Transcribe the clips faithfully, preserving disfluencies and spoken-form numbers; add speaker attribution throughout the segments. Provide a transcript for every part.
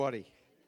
Speaker 1: Everybody.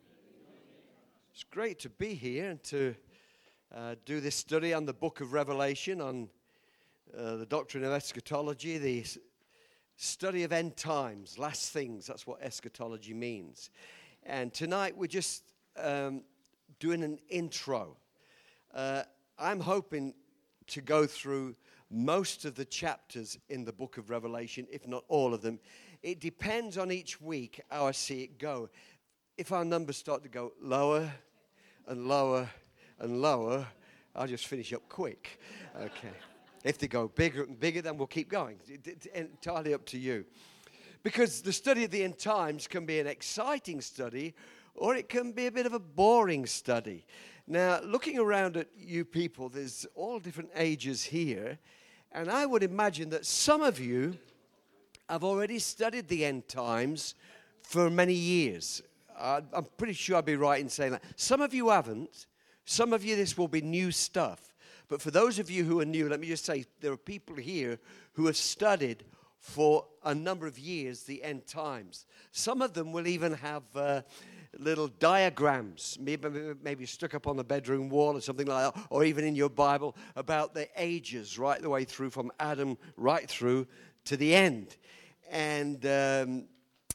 Speaker 1: It's great to be here and to uh, do this study on the book of Revelation, on uh, the doctrine of eschatology, the s- study of end times, last things. That's what eschatology means. And tonight we're just um, doing an intro. Uh, I'm hoping to go through most of the chapters in the book of Revelation, if not all of them. It depends on each week how I see it go. If our numbers start to go lower and lower and lower, I'll just finish up quick. Okay. If they go bigger and bigger, then we'll keep going. It's entirely up to you. Because the study of the end times can be an exciting study, or it can be a bit of a boring study. Now, looking around at you people, there's all different ages here, and I would imagine that some of you have already studied the end times for many years. Uh, I'm pretty sure I'd be right in saying that. Some of you haven't. Some of you, this will be new stuff. But for those of you who are new, let me just say, there are people here who have studied for a number of years the end times. Some of them will even have uh, little diagrams, maybe, maybe stuck up on the bedroom wall or something like that, or even in your Bible, about the ages right the way through, from Adam right through to the end. And um,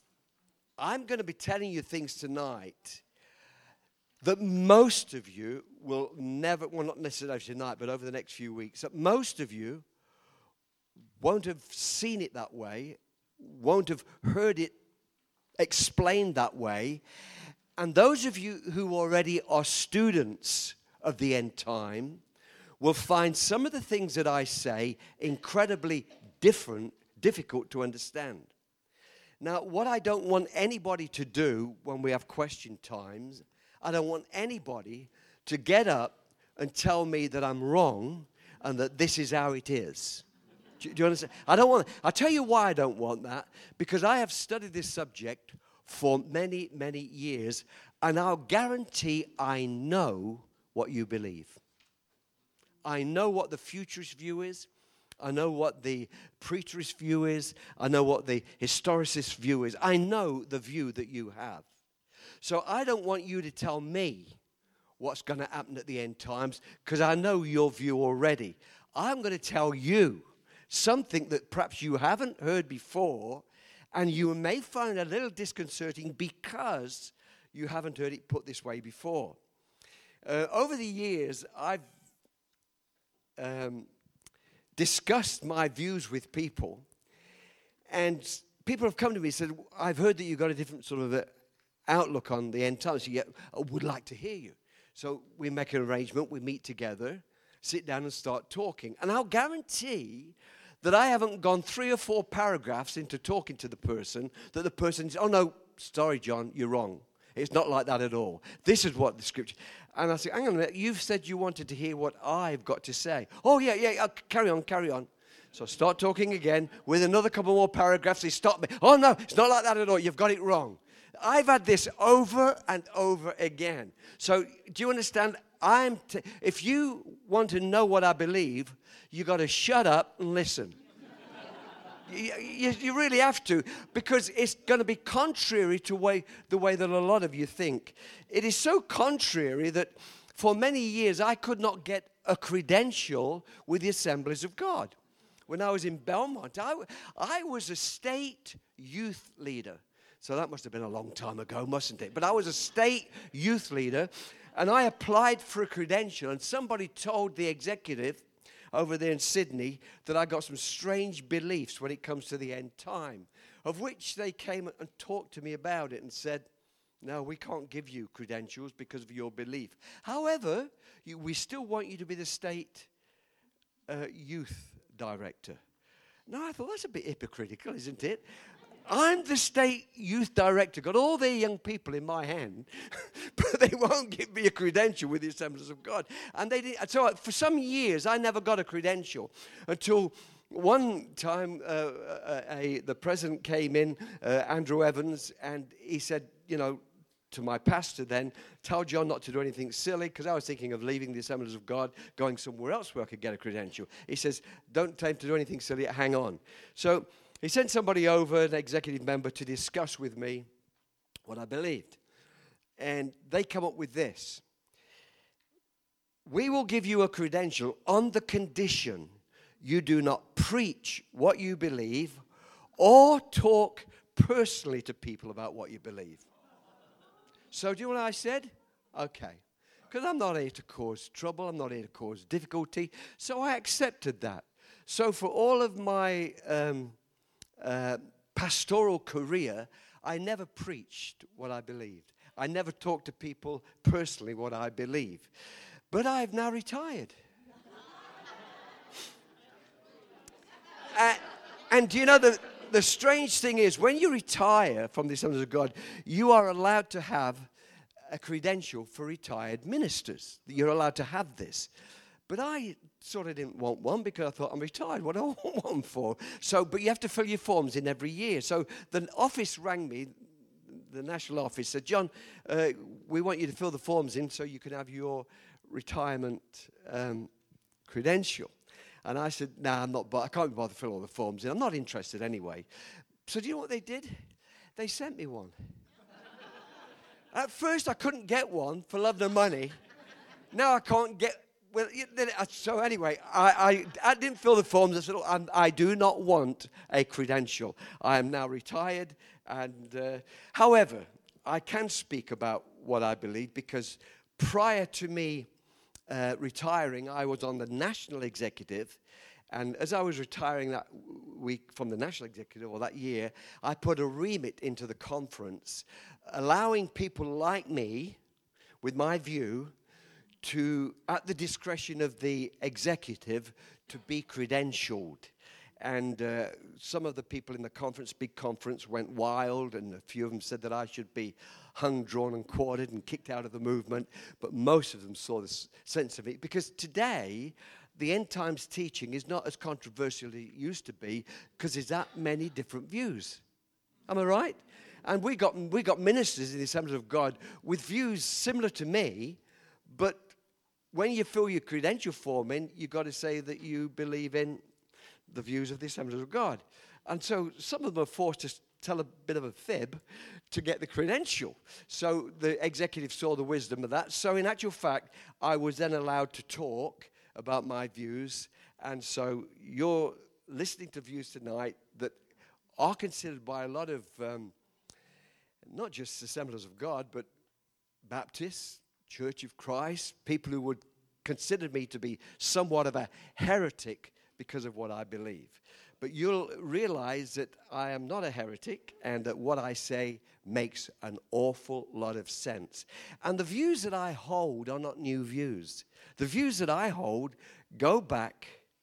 Speaker 1: I'm going to be telling you things tonight that most of you will never, well, not necessarily tonight, but over the next few weeks, that most of you won't have seen it that way, won't have heard it explained that way. And those of you who already are students of the end time will find some of the things that I say incredibly different, difficult to understand. Now, what I don't want anybody to do when we have question times, I don't want anybody to get up and tell me that I'm wrong and that this is how it is. Do, do you understand? I don't want. I'll tell you why I don't want that. Because I have studied this subject for many, many years, and I'll guarantee I know what you believe. I know what the futurist view is. I know what the preterist view is. I know what the historicist view is. I know the view that you have. So I don't want you to tell me what's going to happen at the end times, because I know your view already. I'm going to tell you something that perhaps you haven't heard before, and you may find a little disconcerting because you haven't heard it put this way before. Uh, over the years, I've um, discussed my views with people, and people have come to me and said, I've heard that you've got a different sort of a outlook on the end times, so yeah, I would like to hear you. So we make an arrangement, we meet together, sit down and start talking. And I'll guarantee that I haven't gone three or four paragraphs into talking to the person that the person says, oh no, sorry John, you're wrong. It's not like that at all. This is what the scripture... And I say, hang on a minute, you've said you wanted to hear what I've got to say. Oh, yeah, yeah, uh, carry on, carry on. So I start talking again with another couple more paragraphs. They stop me. Oh, no, it's not like that at all. You've got it wrong. I've had this over and over again. So do you understand? I'm t- if you want to know what I believe, you got to shut up and listen. You, you, you really have to, because it's going to be contrary to way, the way that a lot of you think. It is so contrary that for many years I could not get a credential with the Assemblies of God. When I was in Belmont, I, I was a state youth leader. So that must have been a long time ago, mustn't it? But I was a state youth leader, and I applied for a credential, and somebody told the executive over there in Sydney that I got some strange beliefs when it comes to the end time, of which they came and talked to me about it and said, no, we can't give you credentials because of your belief. However, you, we still want you to be the state uh, youth director. Now, I thought, that's a bit hypocritical, isn't it? I'm the state youth director, got all their young people in my hand, but they won't give me a credential with the Assemblies of God. And they did. So for some years, I never got a credential until one time uh, a, a, the president came in, uh, Andrew Evans, and he said, you know, to my pastor then, tell John not to do anything silly, because I was thinking of leaving the Assemblies of God, going somewhere else where I could get a credential. He says, don't tell him to do anything silly, hang on. So he sent somebody over, an executive member, to discuss with me what I believed. and they come up with this. We will give you a credential on the condition you do not preach what you believe or talk personally to people about what you believe. So do you know what I said? Okay. Because I'm not here to cause trouble. I'm not here to cause difficulty. So I accepted that. So for all of my um, uh, pastoral career, I never preached what I believed. I never talked to people personally what I believe. But I've now retired. uh, and do you know, the, the strange thing is, when you retire from the Assemblies of God, you are allowed to have a credential for retired ministers. You're allowed to have this. But I sort of didn't want one because I thought, I'm retired. What do I want one for? So, but you have to fill your forms in every year. So the office rang me, the national office, said, John, uh, we want you to fill the forms in so you can have your retirement um, credential. And I said, no, nah, I'm not, but I can't be bothered to fill all the forms in. I'm not interested anyway. So do you know what they did? They sent me one. At first, I couldn't get one for love nor money. Now I can't get. Well, so anyway, I, I, I didn't fill the forms. I said, oh, I do not want a credential. I am now retired. And uh, however, I can speak about what I believe because prior to me uh, retiring, I was on the national executive. And as I was retiring that week from the national executive, or that year, I put a remit into the conference, allowing people like me, with my view, to, at the discretion of the executive, to be credentialed. And uh, some of the people in the conference, big conference, went wild, and a few of them said that I should be hung, drawn, and quartered and kicked out of the movement. But most of them saw the sense of it. Because today, the end times teaching is not as controversial as it used to be because there's that many different views. Am I right? And we got we got ministers in the Assemblies of God with views similar to me, but when you fill your credential form in, you've got to say that you believe in the views of the Assemblies of God. And so some of them are forced to tell a bit of a fib to get the credential. So the executive saw the wisdom of that. So in actual fact, I was then allowed to talk about my views. And so you're listening to views tonight that are considered by a lot of, um, not just Assemblies of God, but Baptists, Church of Christ, people who would consider me to be somewhat of a heretic because of what I believe. But you'll realize that I am not a heretic and that what I say makes an awful lot of sense. And the views that I hold are not new views. The views that I hold go back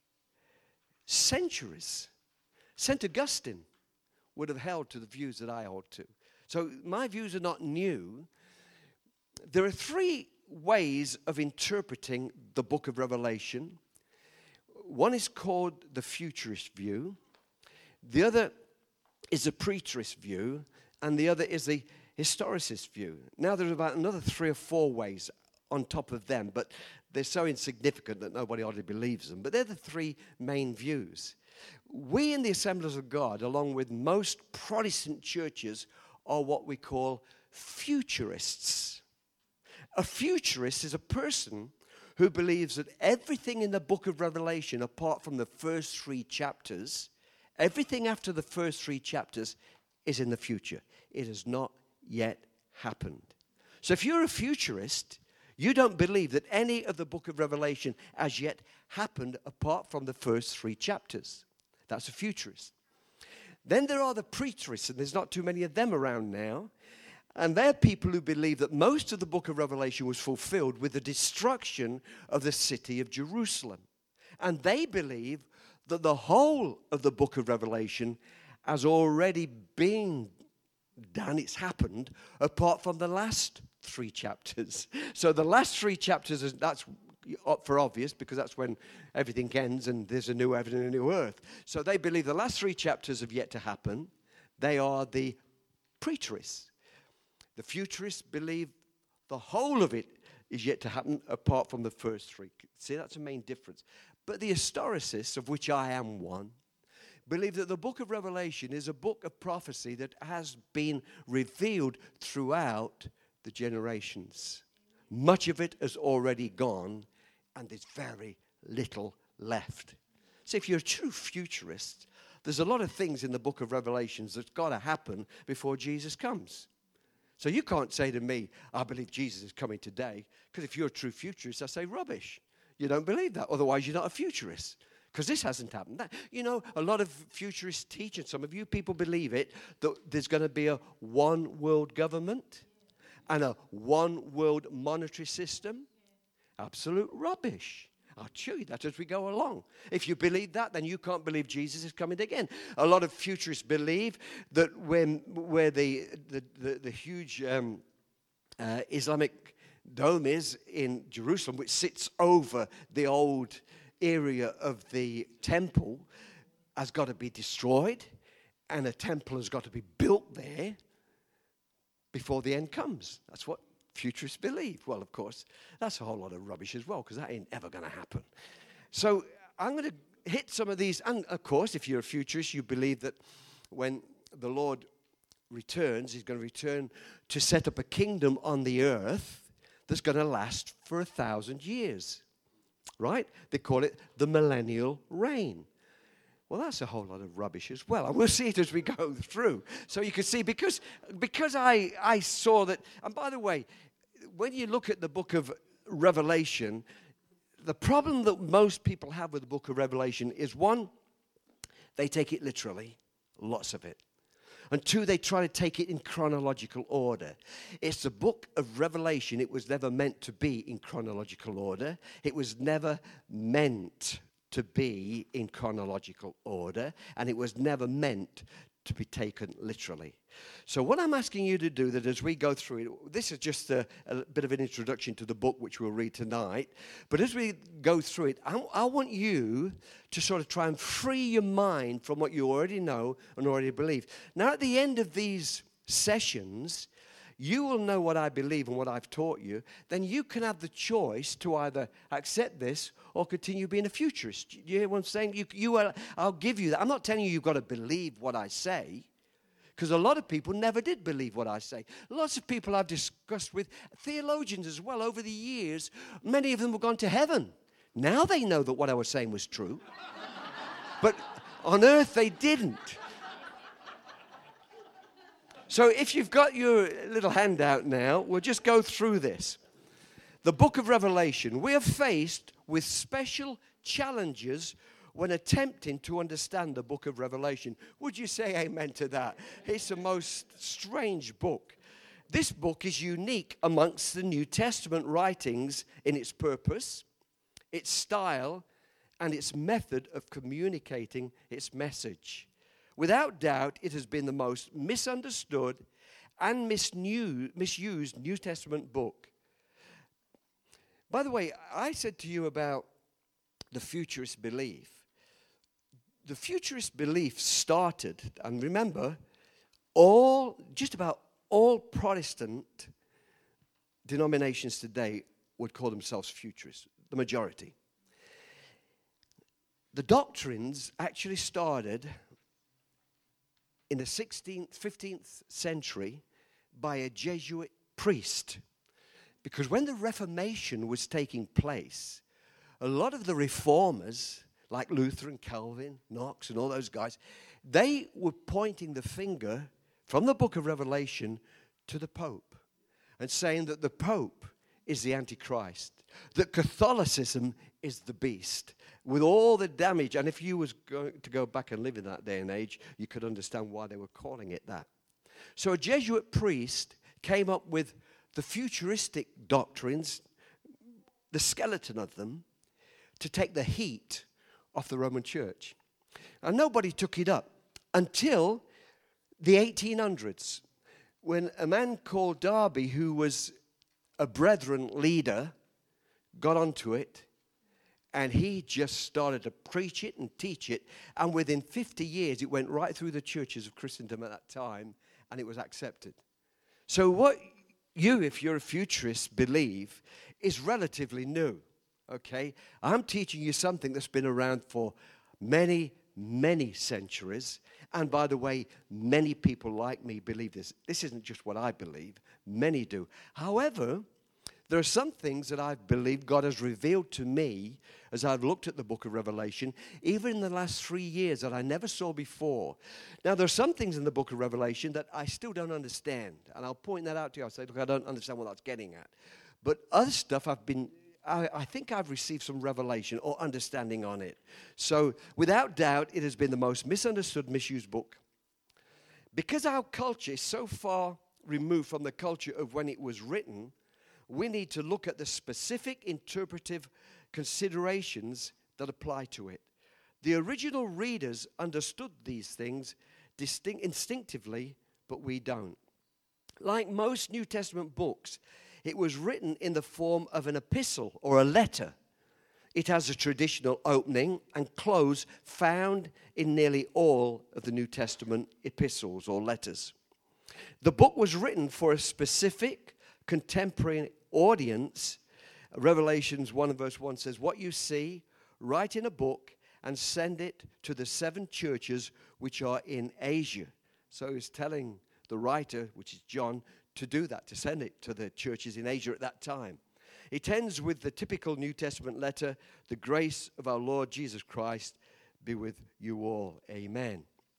Speaker 1: centuries. Saint Augustine would have held to the views that I hold to. So my views are not new. There are three ways of interpreting the book of Revelation. One is called the futurist view. The other is a preterist view. And the other is the historicist view. Now there's about another three or four ways on top of them, but they're so insignificant that nobody hardly believes them. But they're the three main views. We in the Assemblies of God, along with most Protestant churches, are what we call futurists. A futurist is a person who believes that everything in the book of Revelation, apart from the first three chapters, everything after the first three chapters is in the future. It has not yet happened. So if you're a futurist, you don't believe that any of the book of Revelation as yet happened apart from the first three chapters. That's a futurist. Then there are the preterists, and there's not too many of them around now. And they're people who believe that most of the book of Revelation was fulfilled with the destruction of the city of Jerusalem. And they believe that the whole of the book of Revelation has already been done. It's happened apart from the last three chapters. So the last three chapters, is, that's for obvious because that's when everything ends and there's a new heaven and a new earth. So they believe the last three chapters have yet to happen. They are the preterists. The futurists believe the whole of it is yet to happen apart from the first three. See, that's a main difference. But the historicists, of which I am one, believe that the book of Revelation is a book of prophecy that has been revealed throughout the generations. Much of it has already gone, and there's very little left. So if you're a true futurist, there's a lot of things in the book of Revelations that's got to happen before Jesus comes. So you can't say to me, I believe Jesus is coming today, because if you're a true futurist, I say rubbish. You don't believe that. Otherwise, you're not a futurist, because this hasn't happened. That, you know, a lot of futurists teach, and some of you people believe it, that there's going to be a one world government and a one world monetary system. Absolute rubbish. I'll show you that as we go along. If you believe that, then you can't believe Jesus is coming again. A lot of futurists believe that when where the the, the, the huge um, uh, Islamic dome is in Jerusalem, which sits over the old area of the temple, has got to be destroyed, and a temple has got to be built there before the end comes. That's what futurists believe. Well, of course, that's a whole lot of rubbish as well, because that ain't ever going to happen. So I'm going to hit some of these. And, of course, if you're a futurist, you believe that when the Lord returns, he's going to return to set up a kingdom on the earth that's going to last for a thousand years. Right? They call it the millennial reign. Well, that's a whole lot of rubbish as well. And we'll see it as we go through. So you can see, because, because I, I saw that, and by the way, when you look at the book of Revelation, the problem that most people have with the book of Revelation is, one, they take it literally, lots of it. And two, they try to take it in chronological order. It's the book of Revelation. It was never meant to be in chronological order. It was never meant to be in chronological order, and it was never meant to be taken literally. So what I'm asking you to do, that as we go through it, this is just a, a bit of an introduction to the book which we'll read tonight, but as we go through it, I, I want you to sort of try and free your mind from what you already know and already believe. Now, at the end of these sessions, you will know what I believe and what I've taught you. Then you can have the choice to either accept this or continue being a futurist. Do you hear what I'm saying? You, you are, I'll give you that. I'm not telling you you've got to believe what I say, because a lot of people never did believe what I say. Lots of people I've discussed with, theologians as well, over the years, many of them have gone to heaven. Now they know that what I was saying was true. But on earth they didn't. So if you've got your little handout now, we'll just go through this. The book of Revelation. We are faced with special challenges when attempting to understand the book of Revelation. Would you say amen to that? It's the most strange book. This book is unique amongst the New Testament writings in its purpose, its style, and its method of communicating its message. Without doubt, it has been the most misunderstood and misused New Testament book. By the way, I said to you about the futurist belief. The futurist belief started, and remember, all, just about all Protestant denominations today would call themselves futurists, the majority. The doctrines actually started in the sixteenth, fifteenth century by a Jesuit priest. Because when the Reformation was taking place, a lot of the reformers, like Luther and Calvin, Knox and all those guys, they were pointing the finger from the book of Revelation to the Pope and saying that the Pope is the Antichrist, that Catholicism is the beast, with all the damage. And if you was going to go back and live in that day and age, you could understand why they were calling it that. So a Jesuit priest came up with the futuristic doctrines, the skeleton of them, to take the heat off the Roman Church. And nobody took it up until the eighteen hundreds, when a man called Darby, who was a Brethren leader, got onto it, and he just started to preach it and teach it, and within fifty years it went right through the churches of Christendom at that time, and it was accepted. So what you, if you're a futurist, believe is relatively new, okay? I'm teaching you something that's been around for many many centuries. And by the way, many people like me believe this. This isn't just what I believe. Many do. However, there are some things that I've believed God has revealed to me as I've looked at the book of Revelation, even in the last three years, that I never saw before. Now, there are some things in the book of Revelation that I still don't understand. And I'll point that out to you. I'll say, look, I don't understand what that's getting at. But other stuff I've been, I, I think I've received some revelation or understanding on it. So, without doubt, it has been the most misunderstood, misused book. Because our culture is so far removed from the culture of when it was written, we need to look at the specific interpretive considerations that apply to it. The original readers understood these things distinct, instinctively, but we don't. Like most New Testament books, it was written in the form of an epistle or a letter. It has a traditional opening and close found in nearly all of the New Testament epistles or letters. The book was written for a specific contemporary audience. Revelations one and verse one says, what you see, write in a book and send it to the seven churches which are in Asia. So he's telling the writer, which is John, to do that, to send it to the churches in Asia at that time. It ends with the typical New Testament letter, the grace of our Lord Jesus Christ be with you all. Amen.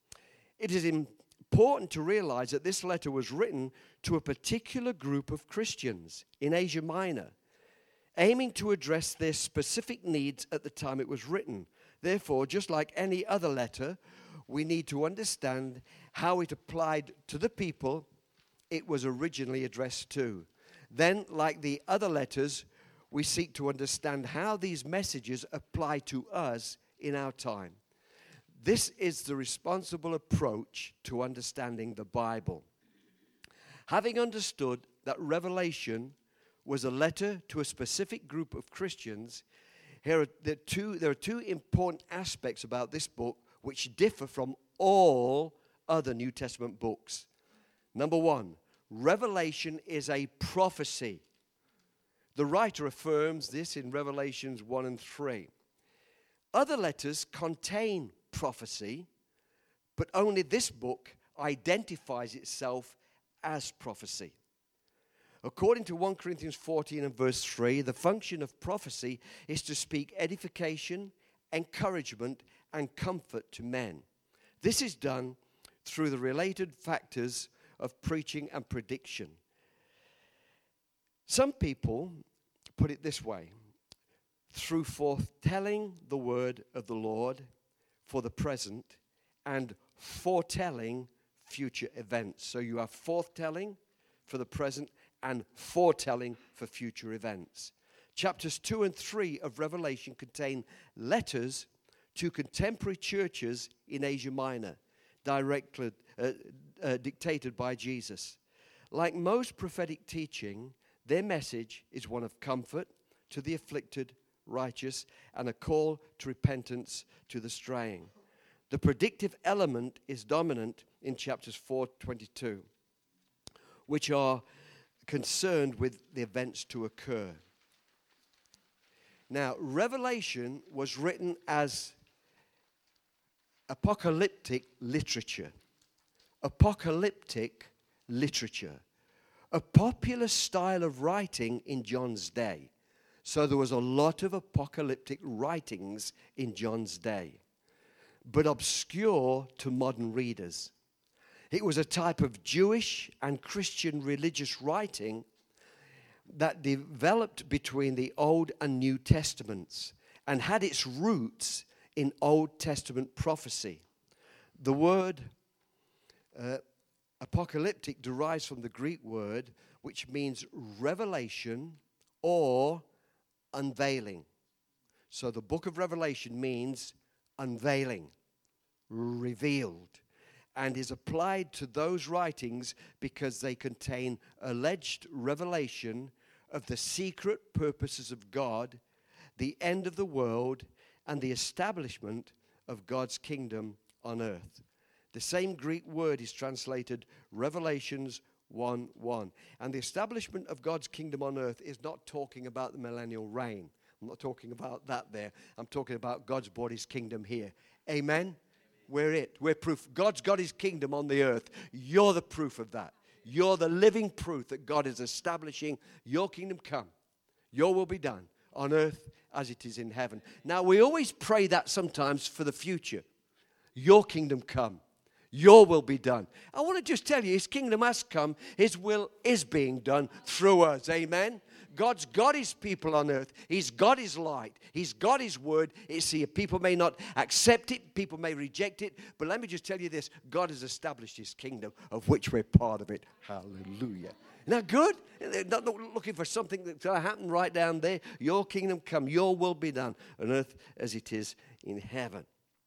Speaker 1: It is important to realize that this letter was written to a particular group of Christians in Asia Minor, aiming to address their specific needs at the time it was written. Therefore, just like any other letter, we need to understand how it applied to the people it was originally addressed to. Then, like the other letters, we seek to understand how these messages apply to us in our time. This is the responsible approach to understanding the Bible. Having understood that Revelation was a letter to a specific group of Christians, here are the two, there are two important aspects about this book which differ from all other New Testament books. Number one, Revelation is a prophecy. The writer affirms this in Revelations one and three. Other letters contain prophecy, but only this book identifies itself as prophecy. According to First Corinthians fourteen and verse three, the function of prophecy is to speak edification, encouragement, and comfort to men. This is done through the related factors of preaching and prediction. Some people put it this way: through foretelling the word of the Lord for the present and foretelling future events. So you have foretelling for the present and foretelling for future events. Chapters two and three of Revelation contain letters to contemporary churches in Asia Minor, directly uh, uh, dictated by Jesus. Like most prophetic teaching, their message is one of comfort to the afflicted, righteous, and a call to repentance to the straying. The predictive element is dominant in chapters four to twenty-two, which are concerned with the events to occur. Now, Revelation was written as apocalyptic literature. Apocalyptic literature. A popular style of writing in John's day. So there was a lot of apocalyptic writings in John's day, but obscure to modern readers. It was a type of Jewish and Christian religious writing that developed between the Old and New Testaments and had its roots in Old Testament prophecy. The word uh, apocalyptic derives from the Greek word which means revelation or unveiling. So the book of Revelation means unveiling, revealed, and is applied to those writings because they contain alleged revelation of the secret purposes of God, the end of the world, and the establishment of God's kingdom on earth. The same Greek word is translated Revelations one one. And the establishment of God's kingdom on earth is not talking about the millennial reign. I'm not talking about that there. I'm talking about God's brought his kingdom here. Amen? We're it. We're proof. God's got his kingdom on the earth. You're the proof of that. You're the living proof that God is establishing your kingdom come. Your will be done on earth as it is in heaven. Now, we always pray that sometimes for the future. Your kingdom come. Your will be done. I want to just tell you, his kingdom has come. His will is being done through us. Amen. God's got his people on earth. He's got his light. He's got his word. It's here. People may not accept it. People may reject it. But let me just tell you this. God has established his kingdom, of which we're part of it. Hallelujah. Isn't that good? They're not looking for something that's going to happen right down there. Your kingdom come. Your will be done on earth as it is in heaven.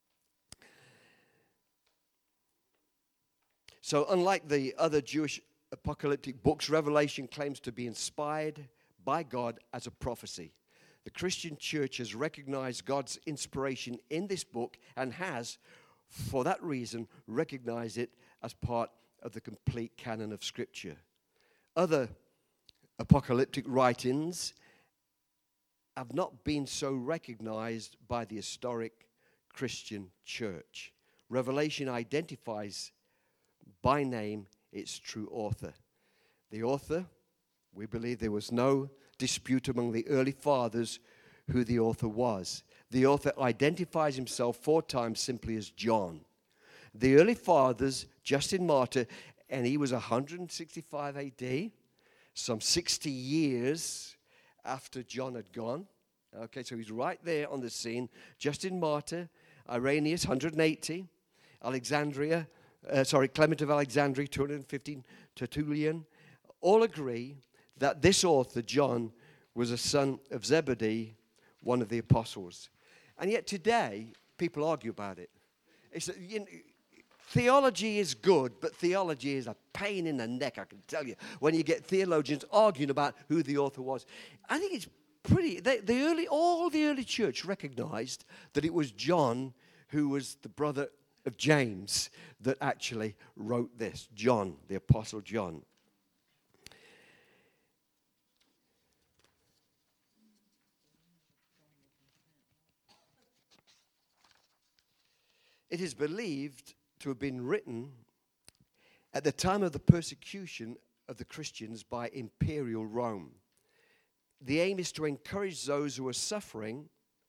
Speaker 1: So unlike the other Jewish apocalyptic books, Revelation claims to be inspired by God as a prophecy. The Christian church has recognized God's inspiration in this book and has, for that reason, recognized it as part of the complete canon of Scripture. Other apocalyptic writings have not been so recognized by the historic Christian church. Revelation identifies by name its true author. The author, we believe there was no dispute among the early fathers who the author was. The author identifies himself four times simply as John. The early fathers, Justin Martyr, and he was one hundred sixty-five A D, some sixty years after John had gone. Okay, so he's right there on the scene. Justin Martyr, Irenaeus, one hundred eighty, Alexandria, uh, sorry, Clement of Alexandria, two hundred fifteen, Tertullian, all agree that this author, John, was a son of Zebedee, one of the apostles. And yet today, people argue about it. It's, you know, theology is good, but theology is a pain in the neck, I can tell you, when you get theologians arguing about who the author was. I think it's pretty, they, the early, all the early church recognized that it was John who was the brother of James that actually wrote this. John, the Apostle John. It is believed to have been written at the time of the persecution of the Christians by Imperial Rome. The aim is to encourage those who are suffering.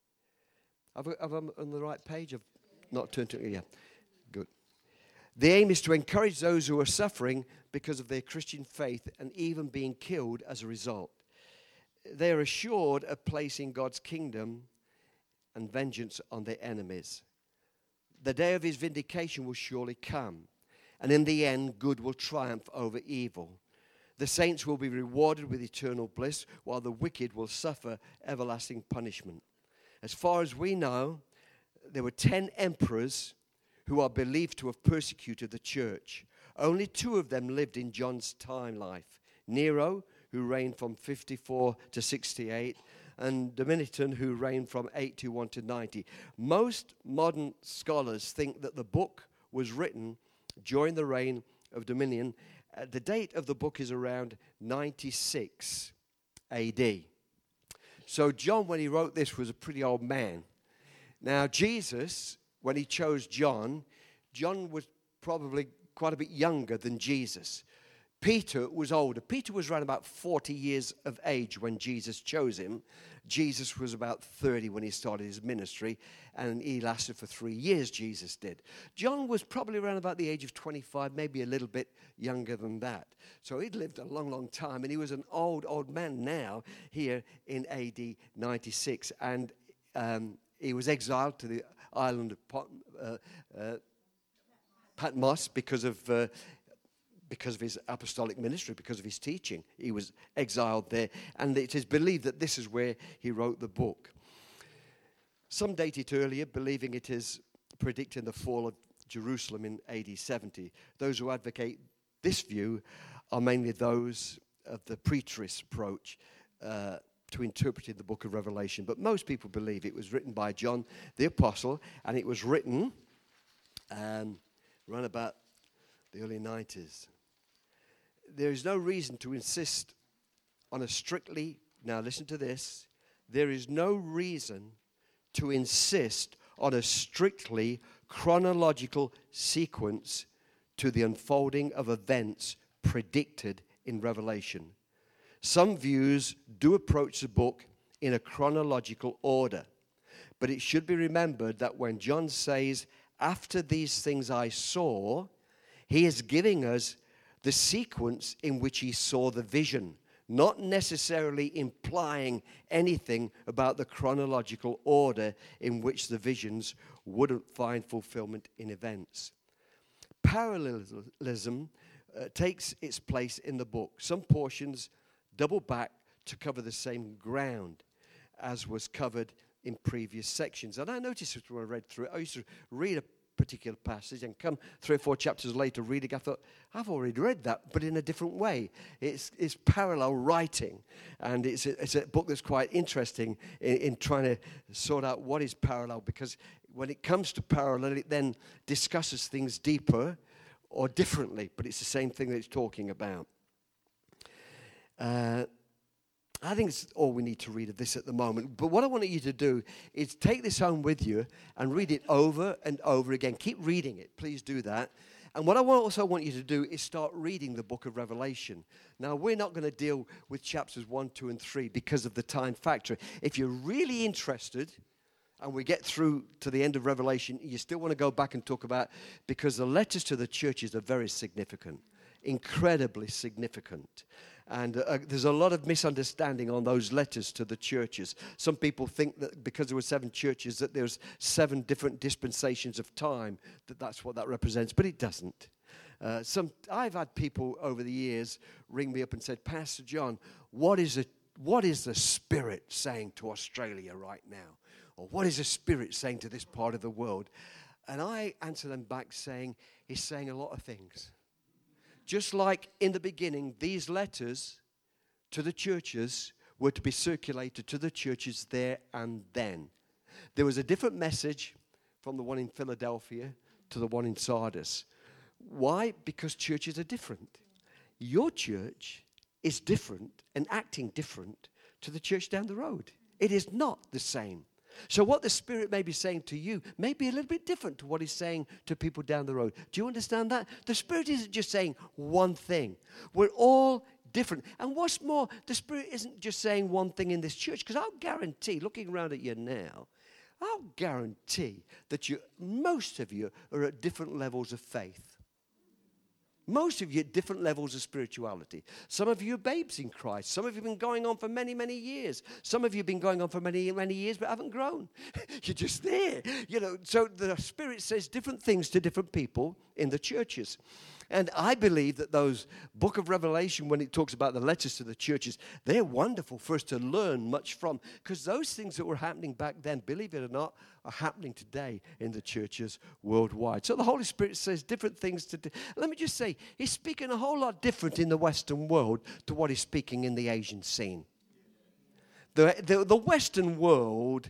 Speaker 1: Have I, have I on the right page? I've not turned to it. Yeah, good. The aim is to encourage those who are suffering because of their Christian faith and even being killed as a result. They are assured of placing God's kingdom and vengeance on their enemies. The day of his vindication will surely come, and in the end, good will triumph over evil. The saints will be rewarded with eternal bliss, while the wicked will suffer everlasting punishment. As far as we know, there were ten emperors who are believed to have persecuted the church. Only two of them lived in John's time life. Nero, who reigned from fifty-four to sixty-eight, and Domitian, who reigned from eighty-one to ninety. Most modern scholars think that the book was written during the reign of Domitian. Uh, the date of the book is around ninety-six A D. So John, when he wrote this, was a pretty old man. Now, Jesus, when he chose John, John was probably quite a bit younger than Jesus. Peter was older. Peter was around about forty years of age when Jesus chose him. Jesus was about thirty when he started his ministry, and he lasted for three years, Jesus did. John was probably around about the age of twenty-five, maybe a little bit younger than that. So he'd lived a long, long time, and he was an old, old man now here in A D ninety-six. And um, he was exiled to the island of Pot, uh, uh, Patmos because of... Uh, because of his apostolic ministry, because of his teaching. He was exiled there, and it is believed that this is where he wrote the book. Some date it earlier, believing it is predicting the fall of Jerusalem in A D seventy. Those who advocate this view are mainly those of the preterist approach uh, to interpreting the book of Revelation. But most people believe it was written by John the Apostle, and it was written um, around about the early nineties. There is no reason to insist on a strictly, now listen to this, there is no reason to insist on a strictly chronological sequence to the unfolding of events predicted in Revelation. Some views do approach the book in a chronological order, but it should be remembered that when John says, "After these things I saw," he is giving us the sequence in which he saw the vision, not necessarily implying anything about the chronological order in which the visions wouldn't find fulfillment in events. Parallelism uh, takes its place in the book. Some portions double back to cover the same ground as was covered in previous sections. And I noticed it when I read through it. I used to read a particular passage and come three or four chapters later reading, I thought, I've already read that, but in a different way. It's, it's parallel writing, and it's a, it's a book that's quite interesting in, in trying to sort out what is parallel, because when it comes to parallel, it then discusses things deeper or differently, but it's the same thing that it's talking about. Uh, I think it's all we need to read of this at the moment. But what I want you to do is take this home with you and read it over and over again. Keep reading it. Please do that. And what I also want you to do is start reading the book of Revelation. Now, we're not going to deal with chapters one, two, and three because of the time factor. If you're really interested, and we get through to the end of Revelation, you still want to go back and talk about, because the letters to the churches are very significant, incredibly significant. And uh, there's a lot of misunderstanding on those letters to the churches. Some people think that because there were seven churches, that there's seven different dispensations of time, that that's what that represents, but it doesn't. Uh, some I've had people over the years ring me up and said, "Pastor John, what is, a, what is the Spirit saying to Australia right now? Or what is the Spirit saying to this part of the world?" And I answer them back saying, He's saying a lot of things. Just like in the beginning, these letters to the churches were to be circulated to the churches there and then. There was a different message from the one in Philadelphia to the one in Sardis. Why? Because churches are different. Your church is different and acting different to the church down the road. It is not the same. So what the Spirit may be saying to you may be a little bit different to what He's saying to people down the road. Do you understand that? The Spirit isn't just saying one thing. We're all different. And what's more, the Spirit isn't just saying one thing in this church, because I'll guarantee, looking around at you now, I'll guarantee that you, most of you are at different levels of faith. Most of you at different levels of spirituality. Some of you are babes in Christ. Some of you have been going on for many, many years. Some of you have been going on for many, many years but haven't grown. You're just there. You know, so the Spirit says different things to different people in the churches. And I believe that those book of Revelation, when it talks about the letters to the churches, they're wonderful for us to learn much from. Because those things that were happening back then, believe it or not, are happening today in the churches worldwide. So the Holy Spirit says different things to do. Let me just say, He's speaking a whole lot different in the Western world to what He's speaking in the Asian scene. The, the, the Western world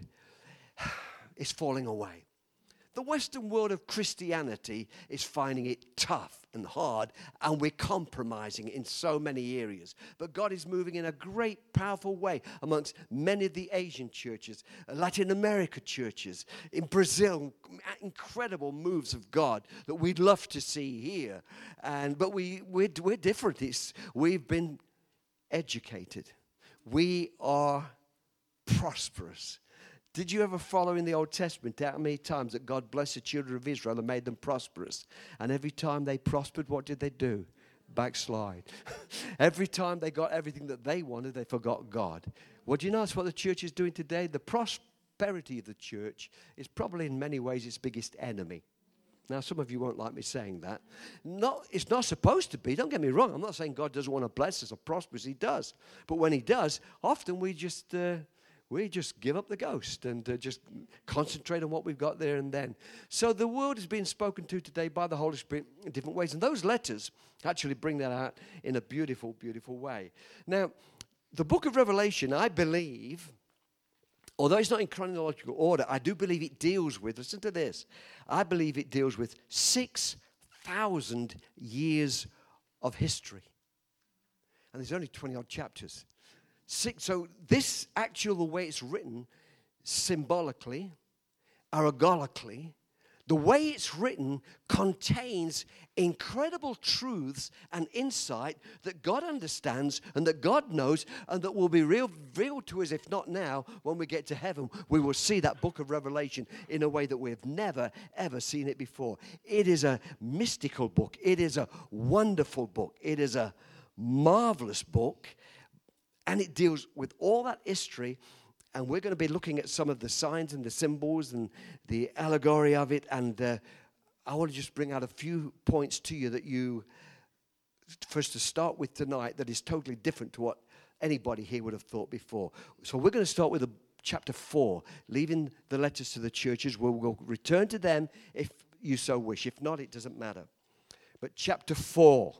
Speaker 1: is falling away. The Western world of Christianity is finding it tough and hard, and we're compromising in so many areas. But God is moving in a great, powerful way amongst many of the Asian churches, Latin America churches, in Brazil, incredible moves of God that we'd love to see here. And but we we're, we're different. It's, we've been educated. We are prosperous. Did you ever follow in the Old Testament how many times that God blessed the children of Israel and made them prosperous? And every time they prospered, what did they do? Backslide. Every time they got everything that they wanted, they forgot God. Well, do you notice what the church is doing today? The prosperity of the church is probably in many ways its biggest enemy. Now, some of you won't like me saying that. No, it's not supposed to be. Don't get me wrong. I'm not saying God doesn't want to bless us or prosper us. He does. But when He does, often we just... Uh, We just give up the ghost and uh, just concentrate on what we've got there and then. So the word is being spoken to today by the Holy Spirit in different ways. And those letters actually bring that out in a beautiful, beautiful way. Now, the book of Revelation, I believe, although it's not in chronological order, I do believe it deals with, listen to this, I believe it deals with six thousand years of history. And there's only twenty-odd chapters. Six, so this actual, the way it's written, symbolically, aragolically, the way it's written contains incredible truths and insight that God understands and that God knows and that will be revealed to us, if not now, when we get to heaven. We will see that book of Revelation in a way that we have never, ever seen it before. It is a mystical book. It is a wonderful book. It is a marvelous book, and it deals with all that history. And we're going to be looking at some of the signs and the symbols and the allegory of it. And uh, I want to just bring out a few points to you that you, first to start with tonight, that is totally different to what anybody here would have thought before. So we're going to start with a, chapter four, leaving the letters to the churches. We'll, we'll return to them if you so wish. If not, it doesn't matter. But chapter four.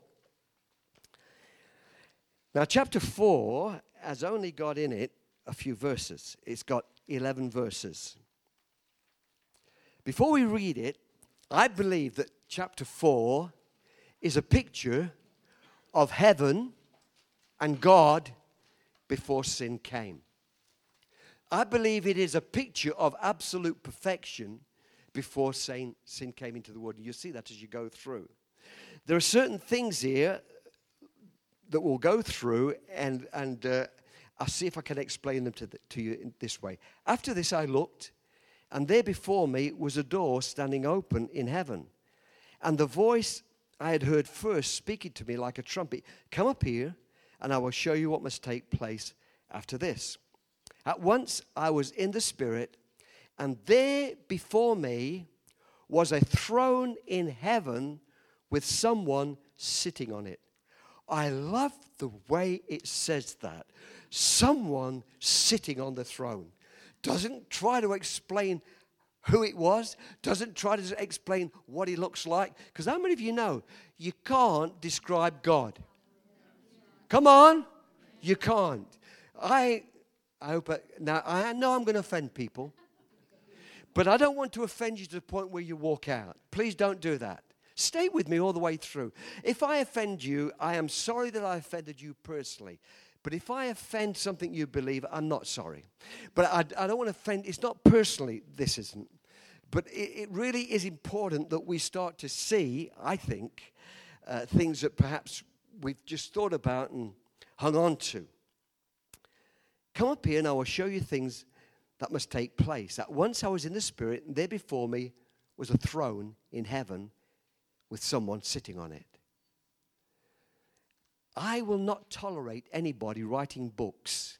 Speaker 1: Now, chapter four has only got in it a few verses. It's got eleven verses. Before we read it, I believe that chapter four is a picture of heaven and God before sin came. I believe it is a picture of absolute perfection before sin, sin came into the world. And you'll see that as you go through. There are certain things here that we'll go through, and, and uh, I'll see if I can explain them to, the, to you in this way. After this I looked, and there before me was a door standing open in heaven. And the voice I had heard first speaking to me like a trumpet, "Come up here, and I will show you what must take place after this." At once I was in the Spirit, and there before me was a throne in heaven with someone sitting on it. I love the way it says that. Someone sitting on the throne. Doesn't try to explain who it was. Doesn't try to explain what he looks like. Because how many of you know you can't describe God? Come on. You can't. I, I hope, I, now I know I'm going to offend people. But I don't want to offend you to the point where you walk out. Please don't do that. Stay with me all the way through. If I offend you, I am sorry that I offended you personally. But if I offend something you believe, I'm not sorry. But I, I don't want to offend. It's not personally, this isn't. But it, it really is important that we start to see, I think, uh, things that perhaps we've just thought about and hung on to. Come up here and I will show you things that must take place. At once I was in the Spirit, and there before me was a throne in heaven with someone sitting on it. I will not tolerate anybody writing books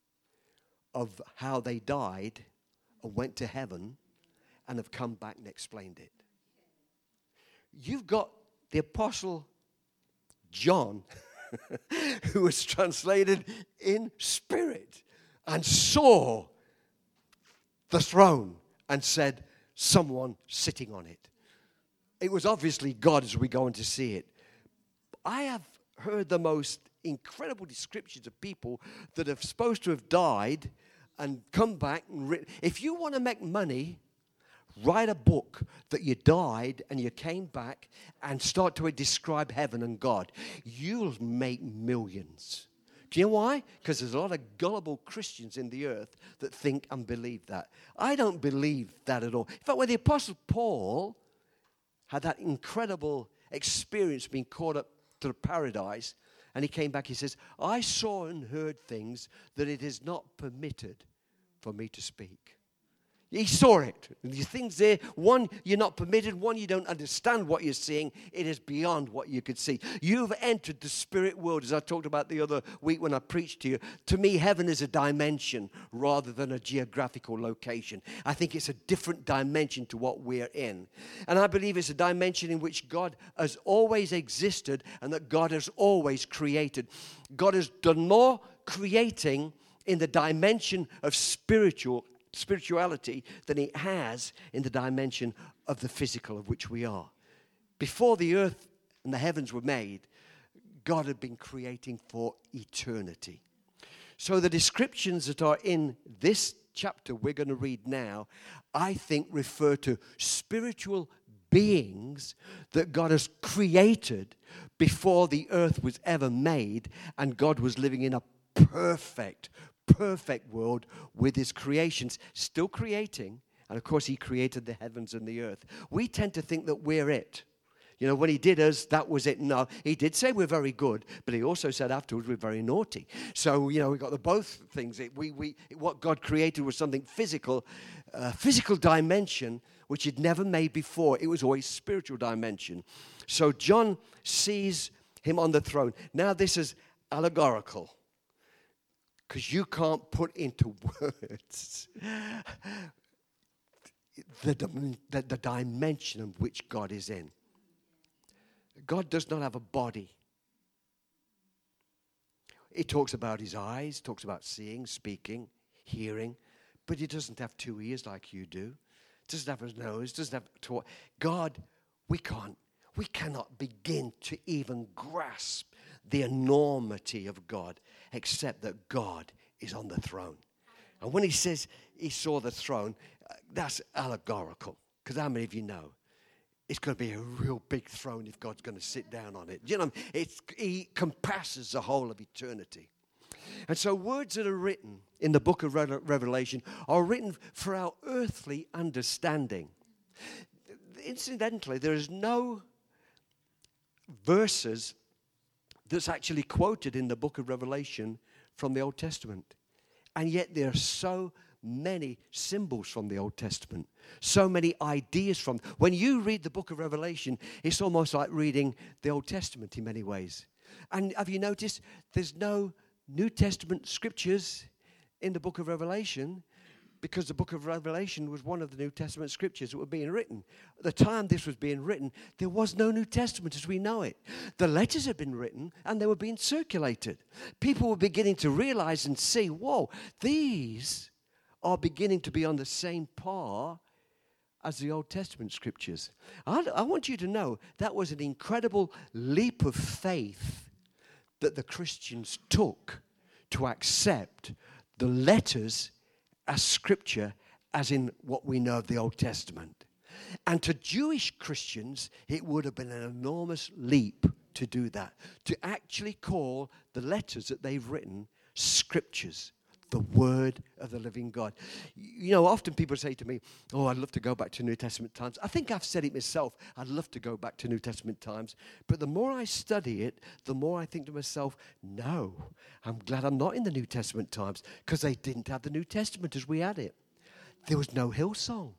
Speaker 1: of how they died and went to heaven and have come back and explained it. You've got the Apostle John, who was translated in spirit and saw the throne and said, someone sitting on it. It was obviously God as we go on to see it. I have heard the most incredible descriptions of people that are supposed to have died and come back and written. If you want to make money, write a book that you died and you came back and start to describe heaven and God. You'll make millions. Do you know why? Because there's a lot of gullible Christians in the earth that think and believe that. I don't believe that at all. In fact, when the Apostle Paul had that incredible experience being caught up to the paradise, and he came back, he says, I saw and heard things that it is not permitted for me to speak. He saw it. These things there, one, you're not permitted. One, you don't understand what you're seeing. It is beyond what you could see. You've entered the spirit world, as I talked about the other week when I preached to you. To me, heaven is a dimension rather than a geographical location. I think it's a different dimension to what we're in. And I believe it's a dimension in which God has always existed and that God has always created. God has done more creating in the dimension of spiritual spirituality than he has in the dimension of the physical of which we are. Before the earth and the heavens were made, God had been creating for eternity. So the descriptions that are in this chapter we're going to read now, I think refer to spiritual beings that God has created before the earth was ever made, and God was living in a perfect perfect world with his creations, still creating And of course, he created the heavens and the earth. We tend to think that we're it. You know, when he did us, that was it. No, he did say we're very good, but he also said afterwards we're very naughty. So, you know, we got the both things. It, we, we, what God created was something physical, uh, physical dimension, which he'd never made before. It was always spiritual dimension. So John sees him on the throne. Now this is allegorical, because you can't put into words the, the, the dimension of which God is in. God does not have a body. He talks about his eyes, talks about seeing, speaking, hearing, but he doesn't have two ears like you do. Doesn't have a nose, doesn't have a talk. God, we can't, we cannot begin to even grasp the enormity of God, except that God is on the throne. And when he says he saw the throne, uh, that's allegorical. Because how many of you know it's going to be a real big throne if God's going to sit down on it? You know, it's, he compasses the whole of eternity. And so words that are written in the book of Revelation are written for our earthly understanding. Incidentally, there is no verses that's actually quoted in the book of Revelation from the Old Testament. And yet there are so many symbols from the Old Testament, so many ideas from. When you read the book of Revelation, it's almost like reading the Old Testament in many ways. And have you noticed there's no New Testament scriptures in the book of Revelation, because the book of Revelation was one of the New Testament scriptures that were being written. At the time this was being written, there was no New Testament as we know it. The letters had been written and they were being circulated. People were beginning to realize and see, whoa, these are beginning to be on the same par as the Old Testament scriptures. I, I want you to know that was an incredible leap of faith that the Christians took to accept the letters as scripture, as in what we know of the Old Testament. And to Jewish Christians, it would have been an enormous leap to do that, to actually call the letters that they've written scriptures, the word of the living God. You know, often people say to me, oh, I'd love to go back to New Testament times. I think I've said it myself. I'd love to go back to New Testament times. But the more I study it, the more I think to myself, no, I'm glad I'm not in the New Testament times, because they didn't have the New Testament as we had it. There was no Hillsong.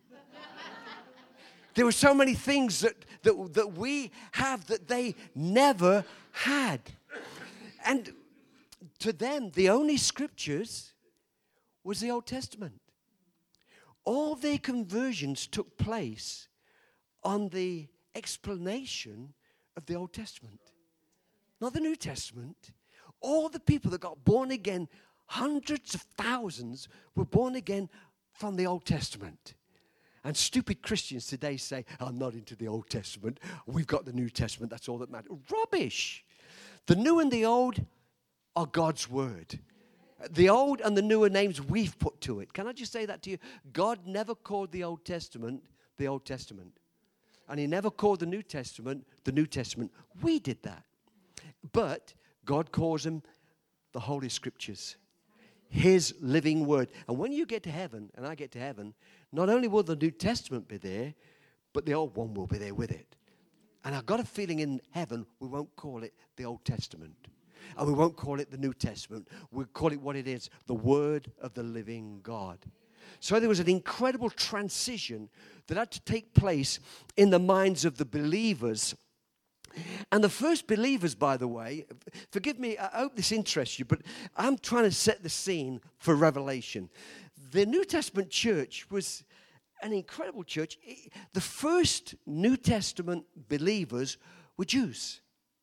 Speaker 1: There were so many things that, that, that we have that they never had. And to them, the only scriptures was the Old Testament. All their conversions took place on the explanation of the Old Testament, not the New Testament. All the people that got born again, hundreds of thousands, were born again from the Old Testament. And stupid Christians today say, I'm not into the Old Testament. We've got the New Testament. That's all that matters. Rubbish. The new and the old are God's word. The old and the newer names we've put to it. Can I just say that to you? God never called the Old Testament the Old Testament. And he never called the New Testament the New Testament. We did that. But God calls them the Holy Scriptures. His living word. And when you get to heaven, and I get to heaven, not only will the New Testament be there, but the old one will be there with it. And I've got a feeling in heaven we won't call it the Old Testament. And we won't call it the New Testament. We'll call it what it is, the Word of the living God. So there was an incredible transition that had to take place in the minds of the believers. And the first believers, by the way, forgive me, I hope this interests you, but I'm trying to set the scene for Revelation. The New Testament church was an incredible church. The first New Testament believers were Jews.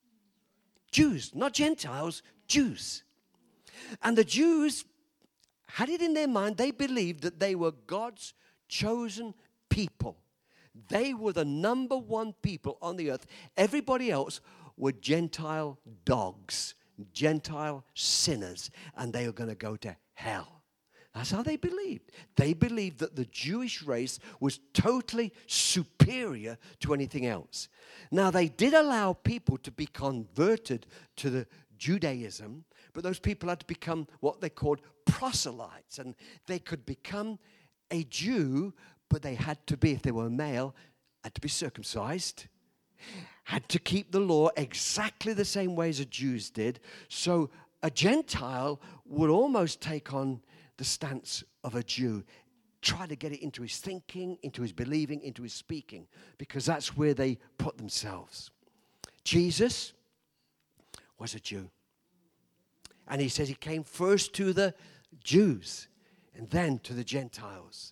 Speaker 1: Jews, not Gentiles, Jews. And the Jews had it in their mind, they believed that they were God's chosen people. They were the number one people on the earth. Everybody else were Gentile dogs, Gentile sinners, and they were going to go to hell. That's how they believed. They believed that the Jewish race was totally superior to anything else. Now, they did allow people to be converted to the Judaism, but those people had to become what they called proselytes, and they could become a Jew, but they had to be, if they were male, had to be circumcised, had to keep the law exactly the same way as the Jews did. So a Gentile would almost take on the stance of a Jew, try to get it into his thinking, into his believing, into his speaking, because that's where they put themselves. Jesus was a Jew. And he says he came first to the Jews and then to the Gentiles.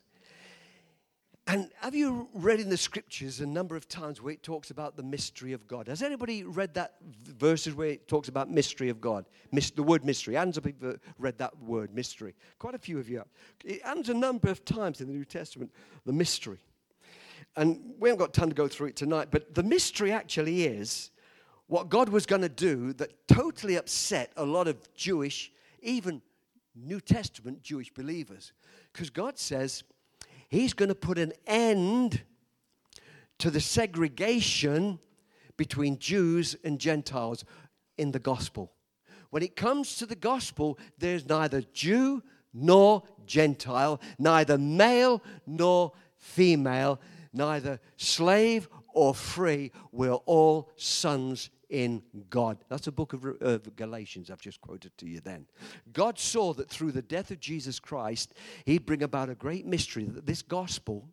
Speaker 1: And have you read in the scriptures a number of times where it talks about the mystery of God? Has anybody read that verses where it talks about mystery of God? Mis- the word mystery. Hands up if you've read that word, mystery. Quite a few of you have. It happens a number of times in the New Testament, the mystery. And we haven't got time to go through it tonight, but the mystery actually is what God was going to do that totally upset a lot of Jewish, even New Testament Jewish believers. Because God says he's going to put an end to the segregation between Jews and Gentiles in the gospel. When it comes to the gospel, there's neither Jew nor Gentile, neither male nor female, neither slave or free. We're all sons in God. That's the book of uh, Galatians I've just quoted to you then. God saw that through the death of Jesus Christ, he'd bring about a great mystery, that this gospel,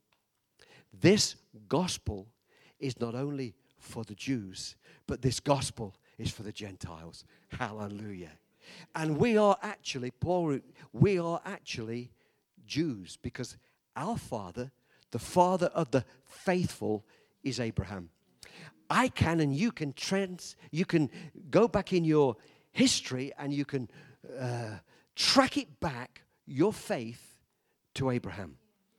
Speaker 1: this gospel is not only for the Jews, but this gospel is for the Gentiles. Hallelujah. And we are actually, Paul, we are actually Jews, because our father, the father of the faithful, is Abraham. I can and you can trans, you can go back in your history and you can uh, track it back, your faith, to Abraham.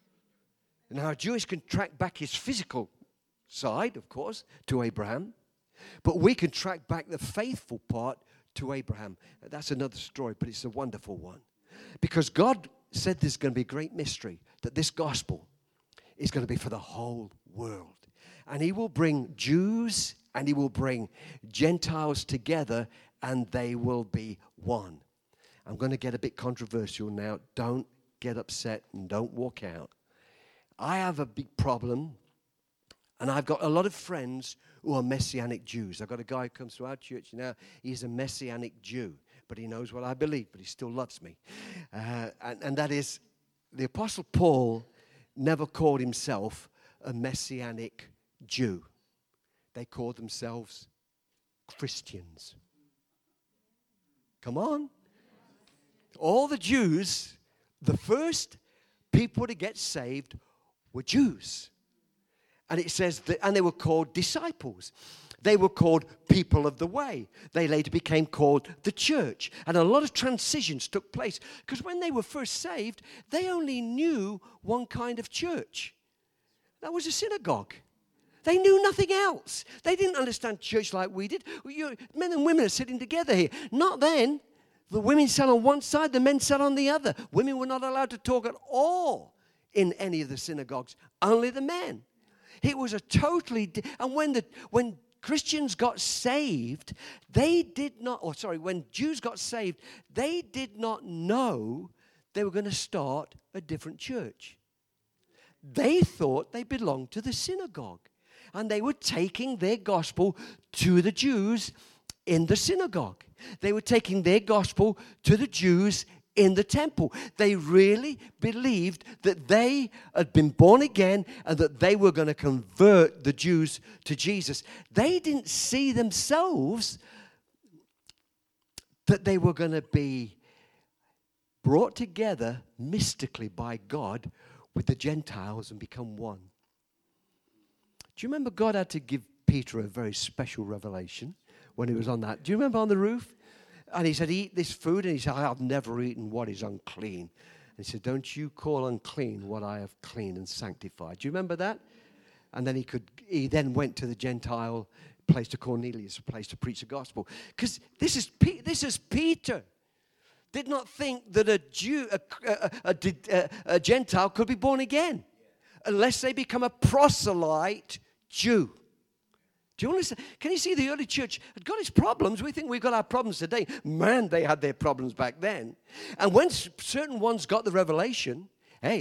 Speaker 1: Now, Jews can track back his physical side, of course, to Abraham, but we can track back the faithful part to Abraham. That's another story, but it's a wonderful one. Because God said there's going to be a great mystery, that this gospel is going to be for the whole world. And he will bring Jews and he will bring Gentiles together, and they will be one. I'm going to get a bit controversial now. Don't get upset and don't walk out. I have a big problem, and I've got a lot of friends who are Messianic Jews. I've got a guy who comes to our church now. He's a Messianic Jew, but he knows what I believe, but he still loves me. Uh, and, and that is, the Apostle Paul never called himself a Messianic Jew. They called themselves Christians. Come on. All the Jews, the first people to get saved were Jews. And it says that, and they were called disciples. They were called people of the way. They later became called the church. And a lot of transitions took place. Because when they were first saved, they only knew one kind of church. That was a synagogue. They knew nothing else. They didn't understand church like we did. You, men and women are sitting together here. Not then. The women sat on one side, the men sat on the other. Women were not allowed to talk at all in any of the synagogues. Only the men. It was a totally... Di- and when the when Christians got saved, they did not... Or sorry, when Jews got saved, they did not know they were going to start a different church. They thought they belonged to the synagogue. And they were taking their gospel to the Jews in the synagogue. They were taking their gospel to the Jews in the temple. They really believed that they had been born again and that they were going to convert the Jews to Jesus. They didn't see themselves that they were going to be brought together mystically by God with the Gentiles and become one. Do you remember God had to give Peter a very special revelation when he was on that? Do you remember on the roof? And he said, eat this food. And he said, I've never eaten what is unclean. And he said, don't you call unclean what I have clean and sanctified. Do you remember that? And then he could. He then went to the Gentile place, to Cornelius, a place to preach the gospel. Because this is this is Peter. Did not think that a Jew, a, a, a, a, a Gentile could be born again unless they become a proselyte Jew. Do you understand? Can you see the early church had got its problems? We think we've got our problems today. Man, they had their problems back then. And when certain ones got the revelation, hey,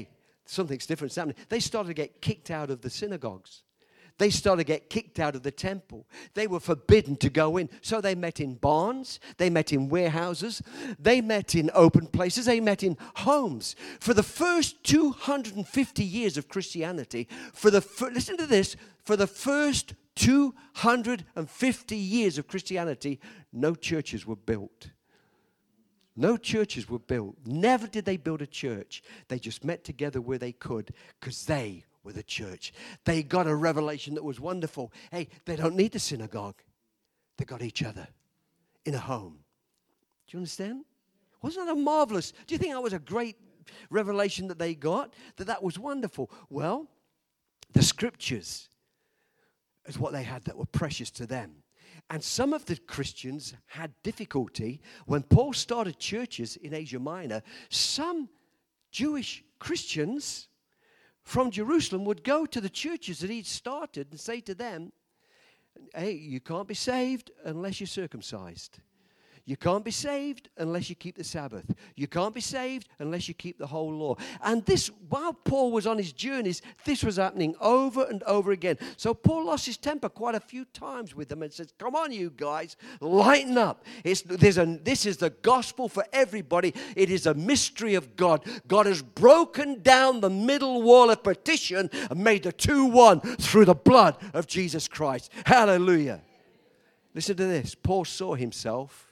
Speaker 1: something's different happening. They started to get kicked out of the synagogues. They started to get kicked out of the temple. They were forbidden to go in. So they met in barns. They met in warehouses. They met in open places. They met in homes. For the first two hundred fifty years of Christianity, for the fir- listen to this, for the first two hundred fifty years of Christianity, no churches were built. No churches were built. Never did they build a church. They just met together where they could because they were the church. They got a revelation that was wonderful. Hey, they don't need the synagogue. They got each other in a home. Do you understand? Wasn't that a marvelous? Do you think that was a great revelation that they got? That that was wonderful? Well, the scriptures is what they had that were precious to them. And some of the Christians had difficulty when Paul started churches in Asia Minor. Some Jewish Christians from Jerusalem would go to the churches that he'd started and say to them, hey, you can't be saved unless you're circumcised. You can't be saved unless you keep the Sabbath. You can't be saved unless you keep the whole law. And this, while Paul was on his journeys, this was happening over and over again. So Paul lost his temper quite a few times with them and says, come on, you guys, lighten up. It's, there's a, this is the gospel for everybody. It is a mystery of God. God has broken down the middle wall of partition and made the two one through the blood of Jesus Christ. Hallelujah. Listen to this. Paul saw himself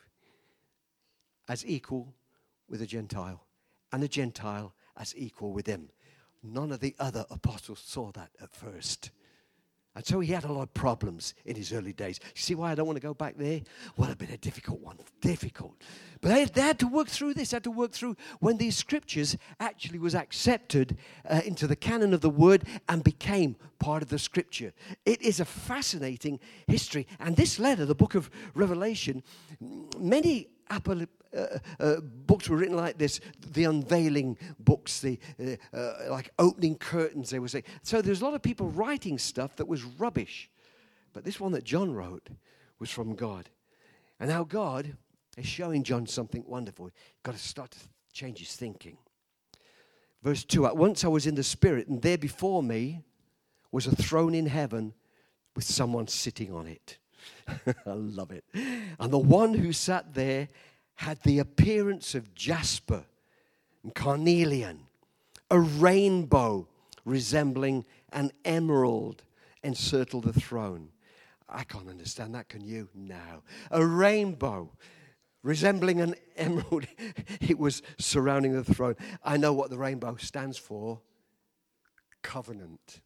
Speaker 1: as equal with a Gentile, and a Gentile as equal with him. None of the other apostles saw that at first. And so he had a lot of problems in his early days. You see why I don't want to go back there? Well, a bit a difficult one, difficult. But they, they had to work through this, had to work through when these scriptures actually was accepted uh, into the canon of the word and became part of the scripture. It is a fascinating history. And this letter, the book of Revelation, many apol- Uh, uh, books were written like this, the unveiling books, the uh, uh, like opening curtains, they would say. So there's a lot of people writing stuff that was rubbish. But this one that John wrote was from God. And now God is showing John something wonderful. He's got to start to change his thinking. Verse two, at once I was in the Spirit, and there before me was a throne in heaven with someone sitting on it. I love it. And the one who sat there had the appearance of jasper and carnelian, a rainbow resembling an emerald encircled the throne. I can't understand that, can you? No. A rainbow resembling an emerald. It was surrounding the throne. I know what the rainbow stands for. Covenant.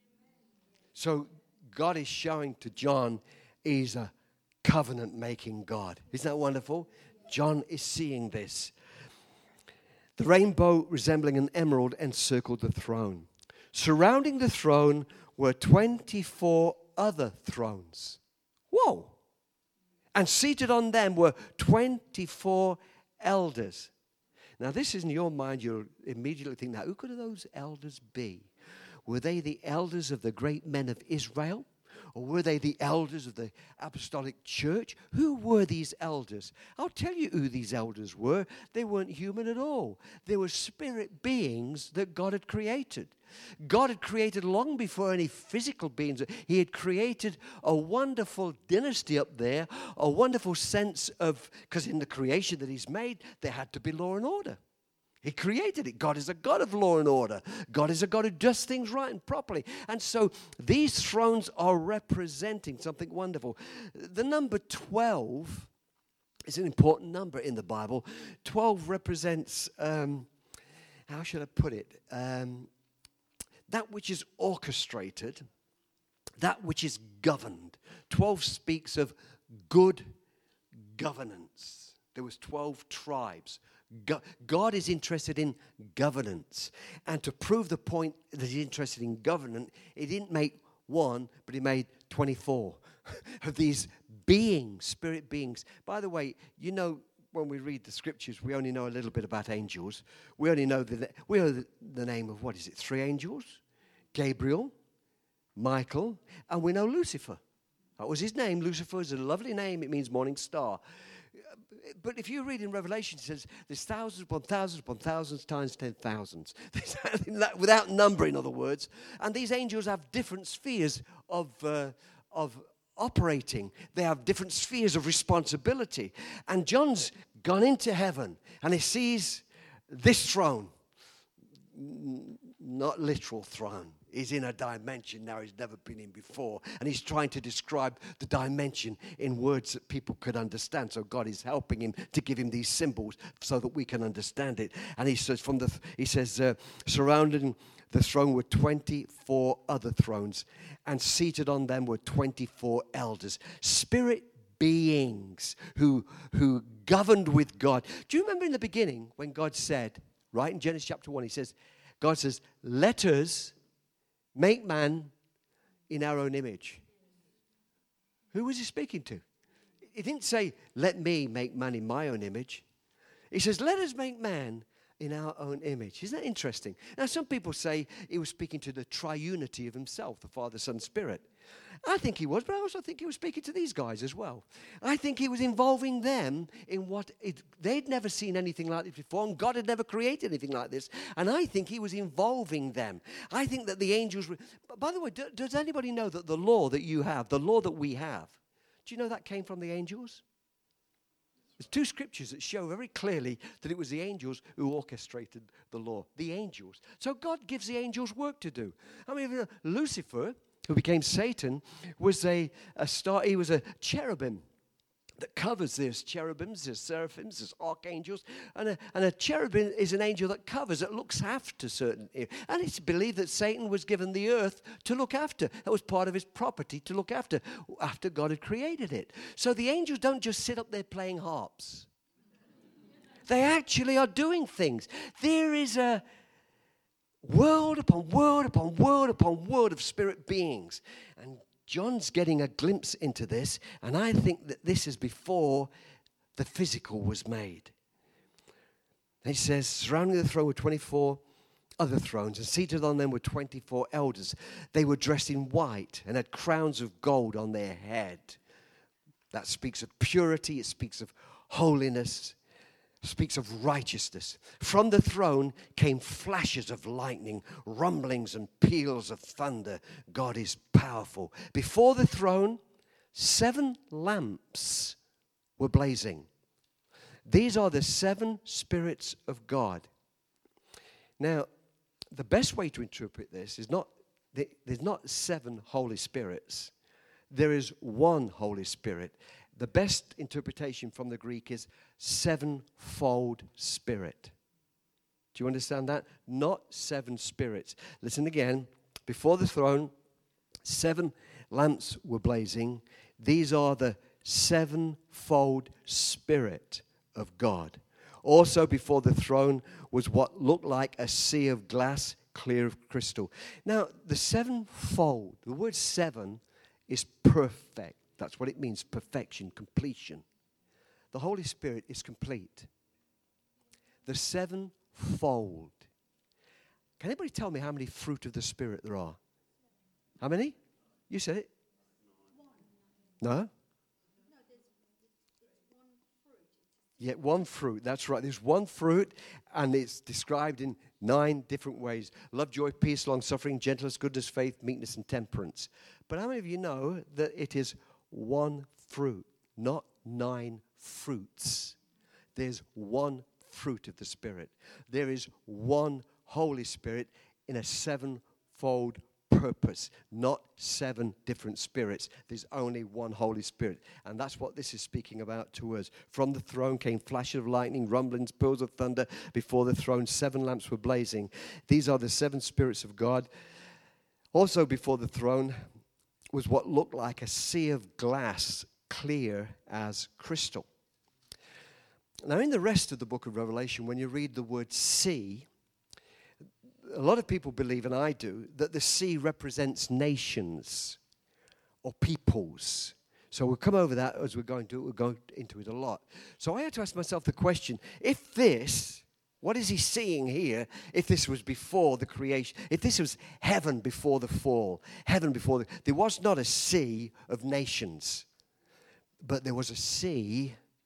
Speaker 1: So God is showing to John he's a covenant-making God. Isn't that wonderful? John is seeing this. The rainbow resembling an emerald encircled the throne. Surrounding the throne were twenty-four other thrones. Whoa! And seated on them were twenty-four elders. Now this is in your mind, you'll immediately think, now who could those elders be? Were they the elders of the great men of Israel? Or were they the elders of the apostolic church? Who were these elders? I'll tell you who these elders were. They weren't human at all. They were spirit beings that God had created. God had created long before any physical beings. He had created a wonderful dynasty up there, a wonderful sense of, because in the creation that he's made, there had to be law and order. He created it. God is a God of law and order. God is a God who does things right and properly. And so these thrones are representing something wonderful. The number twelve is an important number in the Bible. twelve represents, um, how should I put it? Um, that which is orchestrated, that which is governed. twelve speaks of good governance. There was twelve tribes. God is interested in governance. And to prove the point that he's interested in governance, he didn't make one, but he made twenty-four of these beings, spirit beings. By the way, you know, when we read the scriptures, we only know a little bit about angels. We only know the, we know the, the name of, what is it, three angels? Gabriel, Michael, and we know Lucifer. That was his name. Lucifer is a lovely name. It means morning star. but if you read in Revelation, it says there's thousands upon thousands upon thousands times ten thousands. Without number, in other words. And these angels have different spheres of, uh, of operating. They have different spheres of responsibility. And John's gone into heaven and he sees this throne. Not literal throne. He's in a dimension now he's never been in before. And he's trying to describe the dimension in words that people could understand. So God is helping him to give him these symbols so that we can understand it. And he says, from the he says, uh, surrounding the throne were twenty-four other thrones, and seated on them were twenty-four elders, spirit beings who who governed with God. Do you remember in the beginning when God said, right in Genesis chapter one, he says, God says, let us make man in our own image. Who was he speaking to? He didn't say, let me make man in my own image. He says, let us make man in our own image. Isn't that interesting? Now, some people say he was speaking to the triunity of himself, the Father, Son, Spirit. I think he was, but I also think he was speaking to these guys as well. I think he was involving them in what it, they'd never seen anything like this before, and God had never created anything like this. And I think he was involving them. I think that the angels were... By the way, do, does anybody know that the law that you have, the law that we have, do you know that came from the angels? There's two scriptures that show very clearly that it was the angels who orchestrated the law. The angels. So God gives the angels work to do. I mean, Lucifer, who became Satan, was a, a star. He was a cherubim that covers. There's cherubims, there's seraphims, there's archangels, and a, and a cherubim is an angel that covers, that looks after certain. And it's believed that Satan was given the earth to look after. That was part of his property to look after, after God had created it. So the angels don't just sit up there playing harps. They actually are doing things. There is a world upon world upon world upon world of spirit beings. And John's getting a glimpse into this, and I think that this is before the physical was made. And he says, surrounding the throne were twenty-four other thrones, and seated on them were twenty-four elders. They were dressed in white and had crowns of gold on their head. That speaks of purity, it speaks of holiness, speaks of righteousness. From the throne came flashes of lightning, rumblings and peals of thunder. God is powerful. Before the throne, seven lamps were blazing. These are the seven spirits of God. Now, the best way to interpret this is not, there's not seven Holy Spirits. There is one Holy Spirit. The best interpretation from the Greek is sevenfold spirit. Do you understand that? Not seven spirits. Listen again. Before the throne, seven lamps were blazing. These are the sevenfold spirit of God. Also before the throne was what looked like a sea of glass, clear of crystal. Now, the sevenfold, the word seven is perfect. That's what it means, perfection, completion. The Holy Spirit is complete. The sevenfold. Can anybody tell me how many fruit of the Spirit there are? How many? You said it. No? Yeah, one fruit. That's right. There's one fruit, and it's described in nine different ways. Love, joy, peace, long-suffering, gentleness, goodness, faith, meekness, and temperance. But how many of you know that it is one fruit, not nine fruits? There's one fruit of the Spirit. There is one Holy Spirit in a sevenfold purpose, not seven different spirits. There's only one Holy Spirit. And that's what this is speaking about to us. From the throne came flashes of lightning, rumblings, peals of thunder. Before the throne, seven lamps were blazing. These are the seven spirits of God. Also before the throne was what looked like a sea of glass, clear as crystal. Now, in the rest of the book of Revelation, when you read the word sea, a lot of people believe, and I do, that the sea represents nations or peoples. So we'll come over that as we're going to, we'll go into it a lot. So I had to ask myself the question, if this, what is he seeing here, if this was before the creation, if this was heaven before the fall, heaven before the, there was not a sea of nations, but there was a sea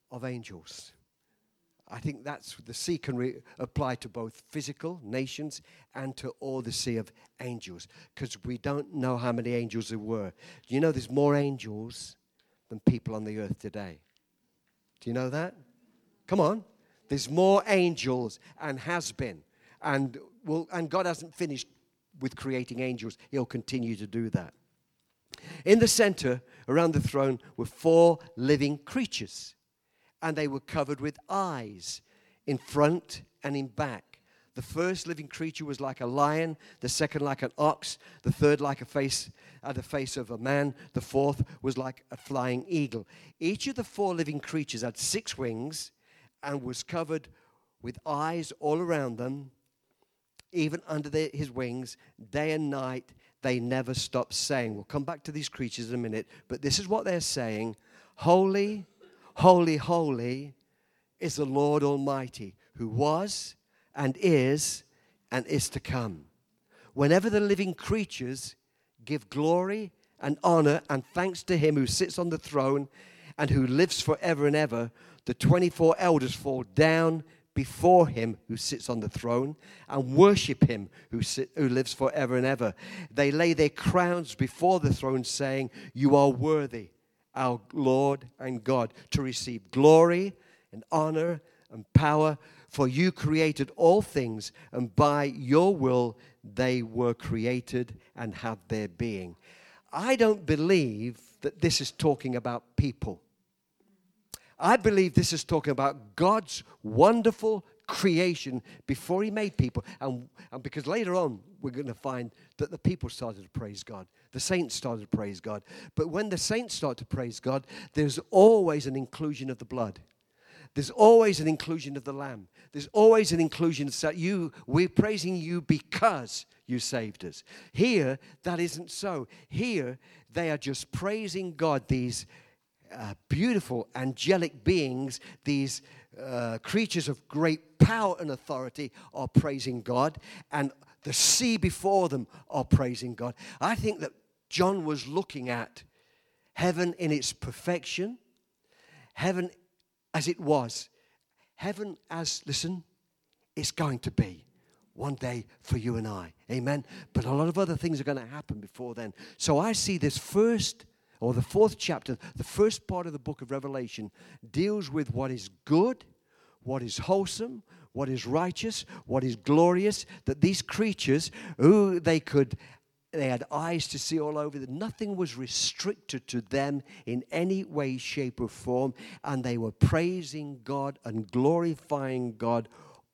Speaker 1: of angels. I think that's the sea can re- apply to both physical nations and to all the sea of angels, because we don't know how many angels there were. Do you know there's more angels than people on the earth today? Do you know that? Come on. There's more angels and has been. And will, and God hasn't finished with creating angels. He'll continue to do that. In the center, around the throne, were four living creatures. And they were covered with eyes in front and in back. The first living creature was like a lion, the second like an ox, the third like a face, had the face of a man, the fourth was like a flying eagle. Each of the four living creatures had six wings and was covered with eyes all around them, even under the, his wings, day and night. They never stopped saying. We'll come back to these creatures in a minute, but this is what they're saying. Holy, holy, holy is the Lord Almighty, who was and is and is to come. Whenever the living creatures give glory and honor and thanks to him who sits on the throne and who lives forever and ever, the twenty-four elders fall down before him who sits on the throne and worship him who, sit, who lives forever and ever. They lay their crowns before the throne, saying, "You are worthy, our Lord and God, to receive glory and honor and power, for you created all things, and by your will they were created and have their being." I don't believe that this is talking about people. I believe this is talking about God's wonderful creation before he made people. And, and because later on, we're going to find that the people started to praise God. The saints started to praise God. But when the saints start to praise God, there's always an inclusion of the blood. There's always an inclusion of the lamb. There's always an inclusion that you, we're praising you because you saved us. Here, that isn't so. Here, they are just praising God, these Uh, beautiful angelic beings, these uh, creatures of great power and authority are praising God, and the sea before them are praising God. I think that John was looking at heaven in its perfection, heaven as it was, heaven as, listen, it's going to be one day for you and I. Amen? But a lot of other things are going to happen before then. So I see this first or the fourth chapter, the first part of the book of Revelation, deals with what is good, what is wholesome, what is righteous, what is glorious, that these creatures, who they could, they had eyes to see all over, that nothing was restricted to them in any way, shape, or form, and they were praising God and glorifying God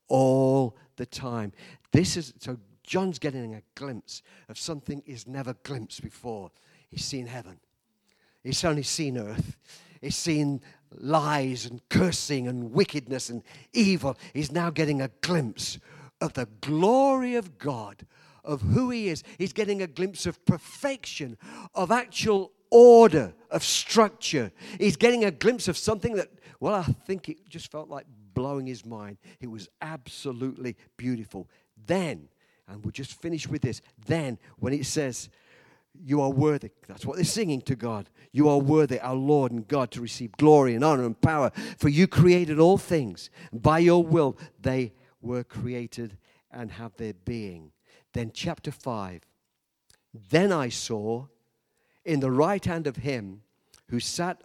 Speaker 1: all the time. This is, so John's getting a glimpse of something he's never glimpsed before. He's seen heaven. He's only seen earth. He's seen lies and cursing and wickedness and evil. He's now getting a glimpse of the glory of God, of who he is. He's getting a glimpse of perfection, of actual order, of structure. He's getting a glimpse of something that, well, I think it just felt like blowing his mind. It was absolutely beautiful. Then, and we'll just finish with this, then when it says, "You are worthy," that's what they're singing to God. "You are worthy, our Lord and God, to receive glory and honor and power. For you created all things. And by your will they were created and have their being." Then chapter five. "Then I saw in the right hand of him who sat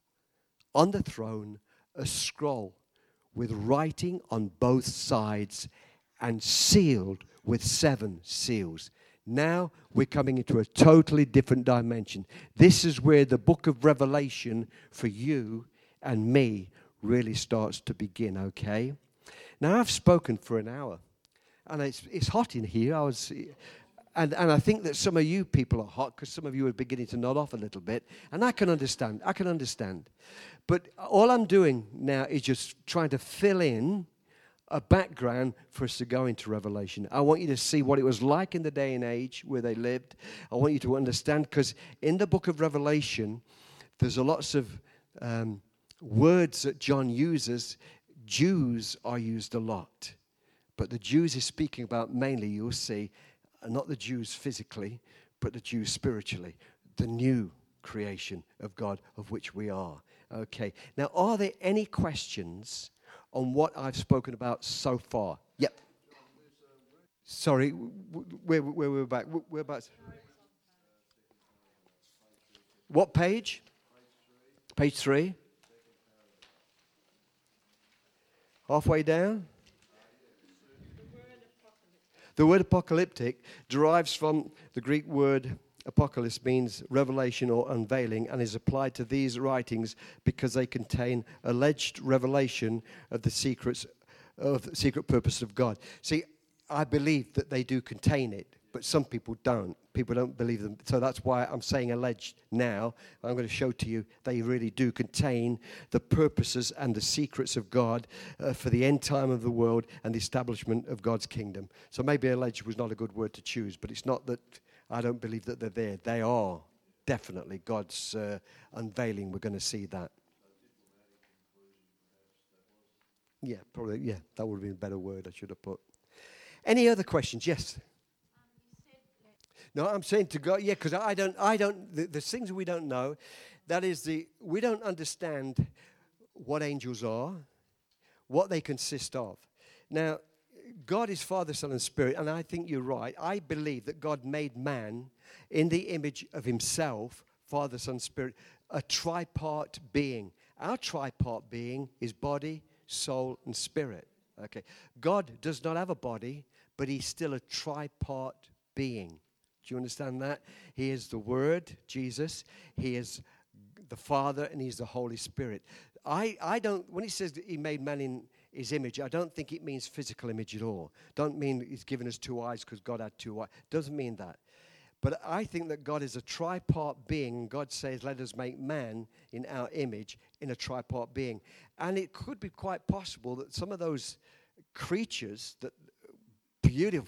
Speaker 1: on the throne a scroll with writing on both sides and sealed with seven seals." Now we're coming into a totally different dimension. This is where the book of Revelation for you and me really starts to begin, okay? Now I've spoken for an hour, and it's it's hot in here. I was, and, and I think that some of you people are hot because some of you are beginning to nod off a little bit, and I can understand. I can understand. But all I'm doing now is just trying to fill in a background for us to go into Revelation. I want you to see what it was like in the day and age where they lived. I want you to understand, because in the book of Revelation, there's a lots of um, words that John uses. Jews are used a lot. But the Jews is speaking about mainly, you'll see, not the Jews physically, but the Jews spiritually, the new creation of God, of which we are. Okay. Now, are there any questions on what I've spoken about so far? Yep. Sorry, where, where we're back? We're about. What page? Page three. Halfway down. The word apocalyptic derives from the Greek word apocalypse, means revelation or unveiling, and is applied to these writings because they contain alleged revelation of the secrets of the secret purpose of God. See, I believe that they do contain it, but some people don't. People don't believe them. So that's why I'm saying alleged now. I'm going to show to you they really do contain the purposes and the secrets of God uh, for the end time of the world and the establishment of God's kingdom. So maybe alleged was not a good word to choose, but it's not that I don't believe that they're there. They are definitely God's uh, unveiling. We're going to see that. Yeah, probably, yeah, that would have been a better word I should have put. Any other questions? Yes. No, I'm saying to God, yeah, because I don't, I don't, the, the things we don't know, that is the, we don't understand what angels are, what they consist of. Now, God is Father, Son, and Spirit, and I think you're right. I believe that God made man in the image of himself, Father, Son, Spirit, a tripart being. Our tripart being is body, soul, and spirit. Okay. God does not have a body, but he's still a tripart being. Do you understand that? He is the Word, Jesus. He is the Father, and he's the Holy Spirit. I, I don't, when he says that he made man in his image, I don't think it means physical image at all. Don't mean he's given us two eyes because God had two eyes. Doesn't mean that. But I think that God is a tripart being. God says, let us make man in our image, in a tripart being. And it could be quite possible that some of those creatures, that beautiful,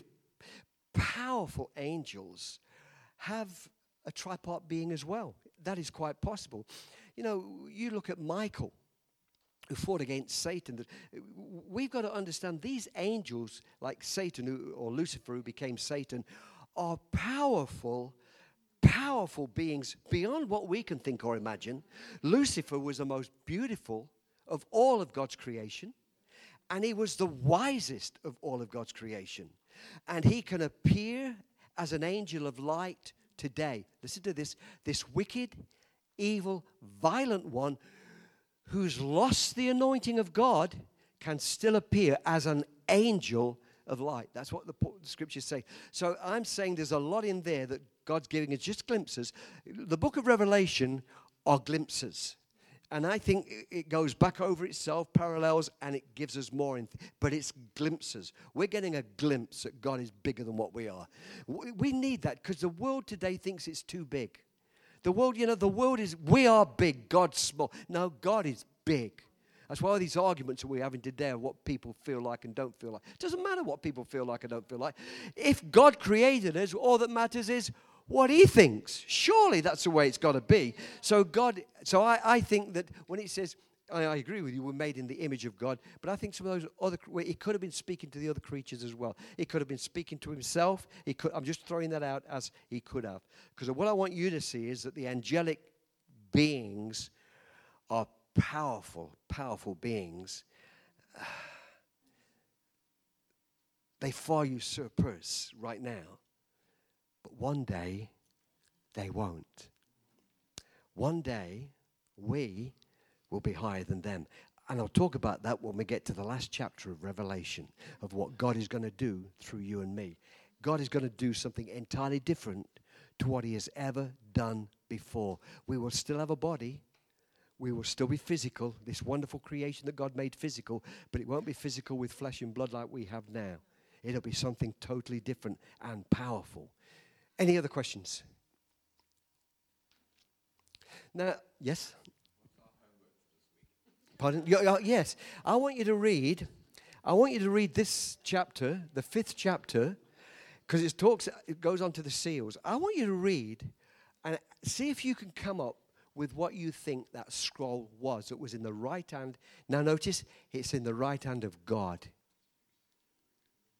Speaker 1: powerful angels, have a tripart being as well. That is quite possible. You know, you look at Michael, who fought against Satan. We've got to understand these angels, like Satan who, or Lucifer, who became Satan, are powerful, powerful beings beyond what we can think or imagine. Lucifer was the most beautiful of all of God's creation, and he was the wisest of all of God's creation. And he can appear as an angel of light today. Listen to this. This wicked, evil, violent one who's lost the anointing of God can still appear as an angel of light. That's what the, the scriptures say. So I'm saying there's a lot in there that God's giving us, just glimpses. The book of Revelation are glimpses. And I think it goes back over itself, parallels, and it gives us more. In th- but it's glimpses. We're getting a glimpse that God is bigger than what we are. We need that because the world today thinks it's too big. The world, you know, the world is, we are big, God's small. No, God is big. That's why all these arguments that we're having today are what people feel like and don't feel like. It doesn't matter what people feel like and don't feel like. If God created us, all that matters is what he thinks. Surely that's the way it's got to be. So God, so I, I think that when it says, I, I agree with you, we're made in the image of God, but I think some of those other, he could have been speaking to the other creatures as well. He could have been speaking to himself. He could, I'm just throwing that out as he could have. Because what I want you to see is that the angelic beings are powerful, powerful beings. They far usurp us right now. But one day, they won't. One day, we will be higher than them. And I'll talk about that when we get to the last chapter of Revelation, of what God is going to do through you and me. God is going to do something entirely different to what he has ever done before. We will still have a body. We will still be physical, this wonderful creation that God made physical, but it won't be physical with flesh and blood like we have now. It'll be something totally different and powerful. Any other questions? Now, yes? Pardon? Yes. I want you to read, I want you to read this chapter, the fifth chapter, because it talks, it goes on to the seals. I want you to read and see if you can come up with what you think that scroll was. It was in the right hand. Now notice, it's in the right hand of God.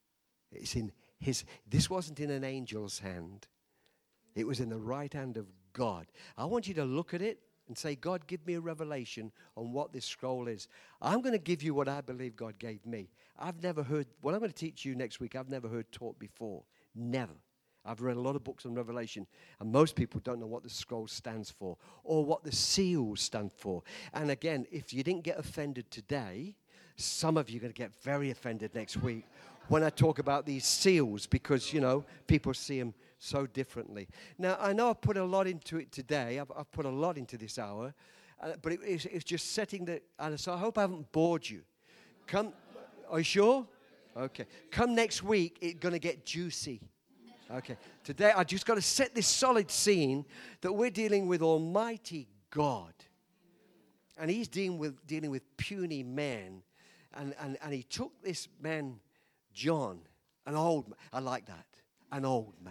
Speaker 1: It's in his, this wasn't in an angel's hand. It was in the right hand of God. I want you to look at it and say, God, give me a revelation on what this scroll is. I'm going to give you what I believe God gave me. I've never heard, what I'm going to teach you next week, I've never heard taught before. Never. I've read a lot of books on Revelation, and most people don't know what the scroll stands for or what the seals stand for. And again, if you didn't get offended today, some of you are going to get very offended next week when I talk about these seals, because, you know, people see them so differently. Now, I know I've put a lot into it today. I've, I've put a lot into this hour, uh, but it, it's, it's just setting the, and so I hope I haven't bored you. Come, are you sure? Okay. Come next week, it's going to get juicy. Okay, today I just got to set this solid scene that we're dealing with Almighty God. And he's dealing with dealing with puny men. And, and, and he took this man, John, an old man. I like that. An old man.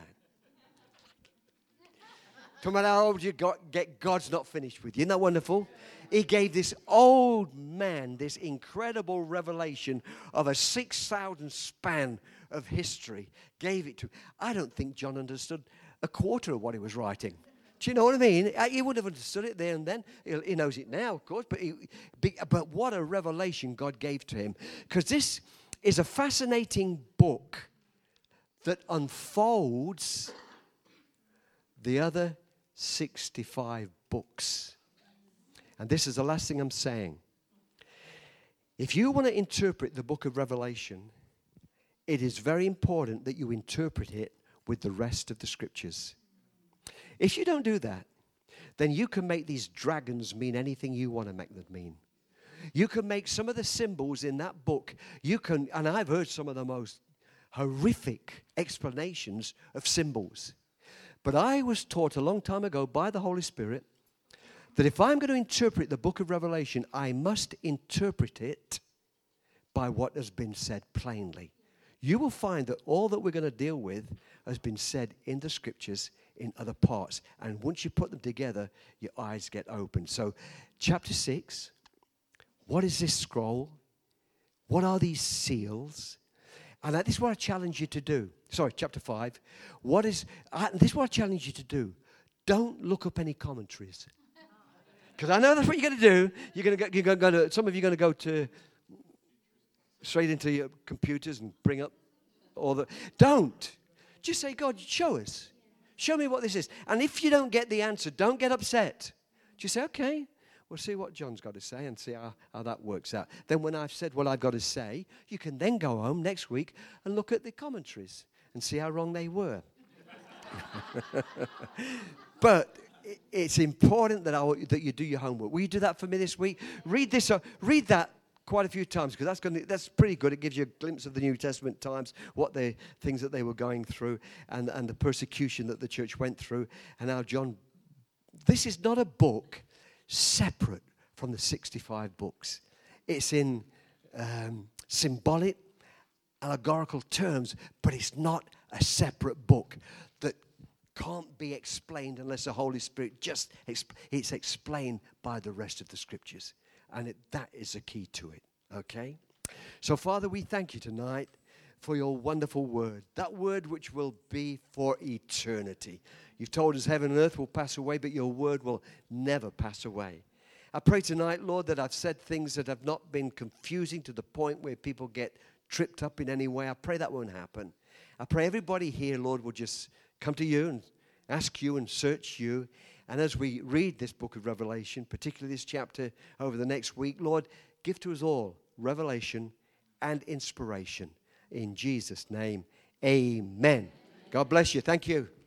Speaker 1: No matter how old you got, get, God's not finished with you. Isn't that wonderful? He gave this old man this incredible revelation of a six thousand span of history. Gave it to him. I don't think John understood a quarter of what he was writing. Do you know what I mean? He would have understood it there and then. He knows it now, of course. But, he, but what a revelation God gave to him. Because this is a fascinating book that unfolds the other sixty-five books. And this is the last thing I'm saying. If you want to interpret the book of Revelation, it is very important that you interpret it with the rest of the scriptures. If you don't do that, then you can make these dragons mean anything you want to make them mean. You can make some of the symbols in that book, you can, and I've heard some of the most horrific explanations of symbols. But I was taught a long time ago by the Holy Spirit that if I'm going to interpret the book of Revelation, I must interpret it by what has been said plainly. You will find that all that we're going to deal with has been said in the scriptures in other parts. And once you put them together, your eyes get open. So, chapter six, what is this scroll? What are these seals? And this is what I challenge you to do. Sorry, chapter five. What is, uh, this is what I challenge you to do. Don't look up any commentaries. Because I know that's what you're going to do. You're going to go, you're going to, some of you are going to go to straight into your computers and bring up all the... Don't. Just say, God, show us. Show me what this is. And if you don't get the answer, don't get upset. Just say, okay, we'll see what John's got to say and see how, how that works out. Then when I've said what I've got to say, you can then go home next week and look at the commentaries and see how wrong they were. But it's important that, I, that you do your homework. Will you do that for me this week? Read this. Uh, read that quite a few times, because that's going that's pretty good. It gives you a glimpse of the New Testament times, what the things that they were going through, and, and the persecution that the church went through, and how John. This is not a book separate from the sixty-five books. It's in um, symbolic, allegorical terms, but it's not a separate book that can't be explained unless the Holy Spirit just, exp- it's explained by the rest of the scriptures. And it, that is the key to it, okay? So, Father, we thank you tonight for your wonderful word, that word which will be for eternity. You've told us heaven and earth will pass away, but your word will never pass away. I pray tonight, Lord, that I've said things that have not been confusing to the point where people get tripped up in any way. I pray that won't happen. I pray everybody here, Lord, will just come to you and ask you and search you. And as we read this book of Revelation, particularly this chapter over the next week, Lord, give to us all revelation and inspiration. In Jesus' name, amen. God bless you. Thank you.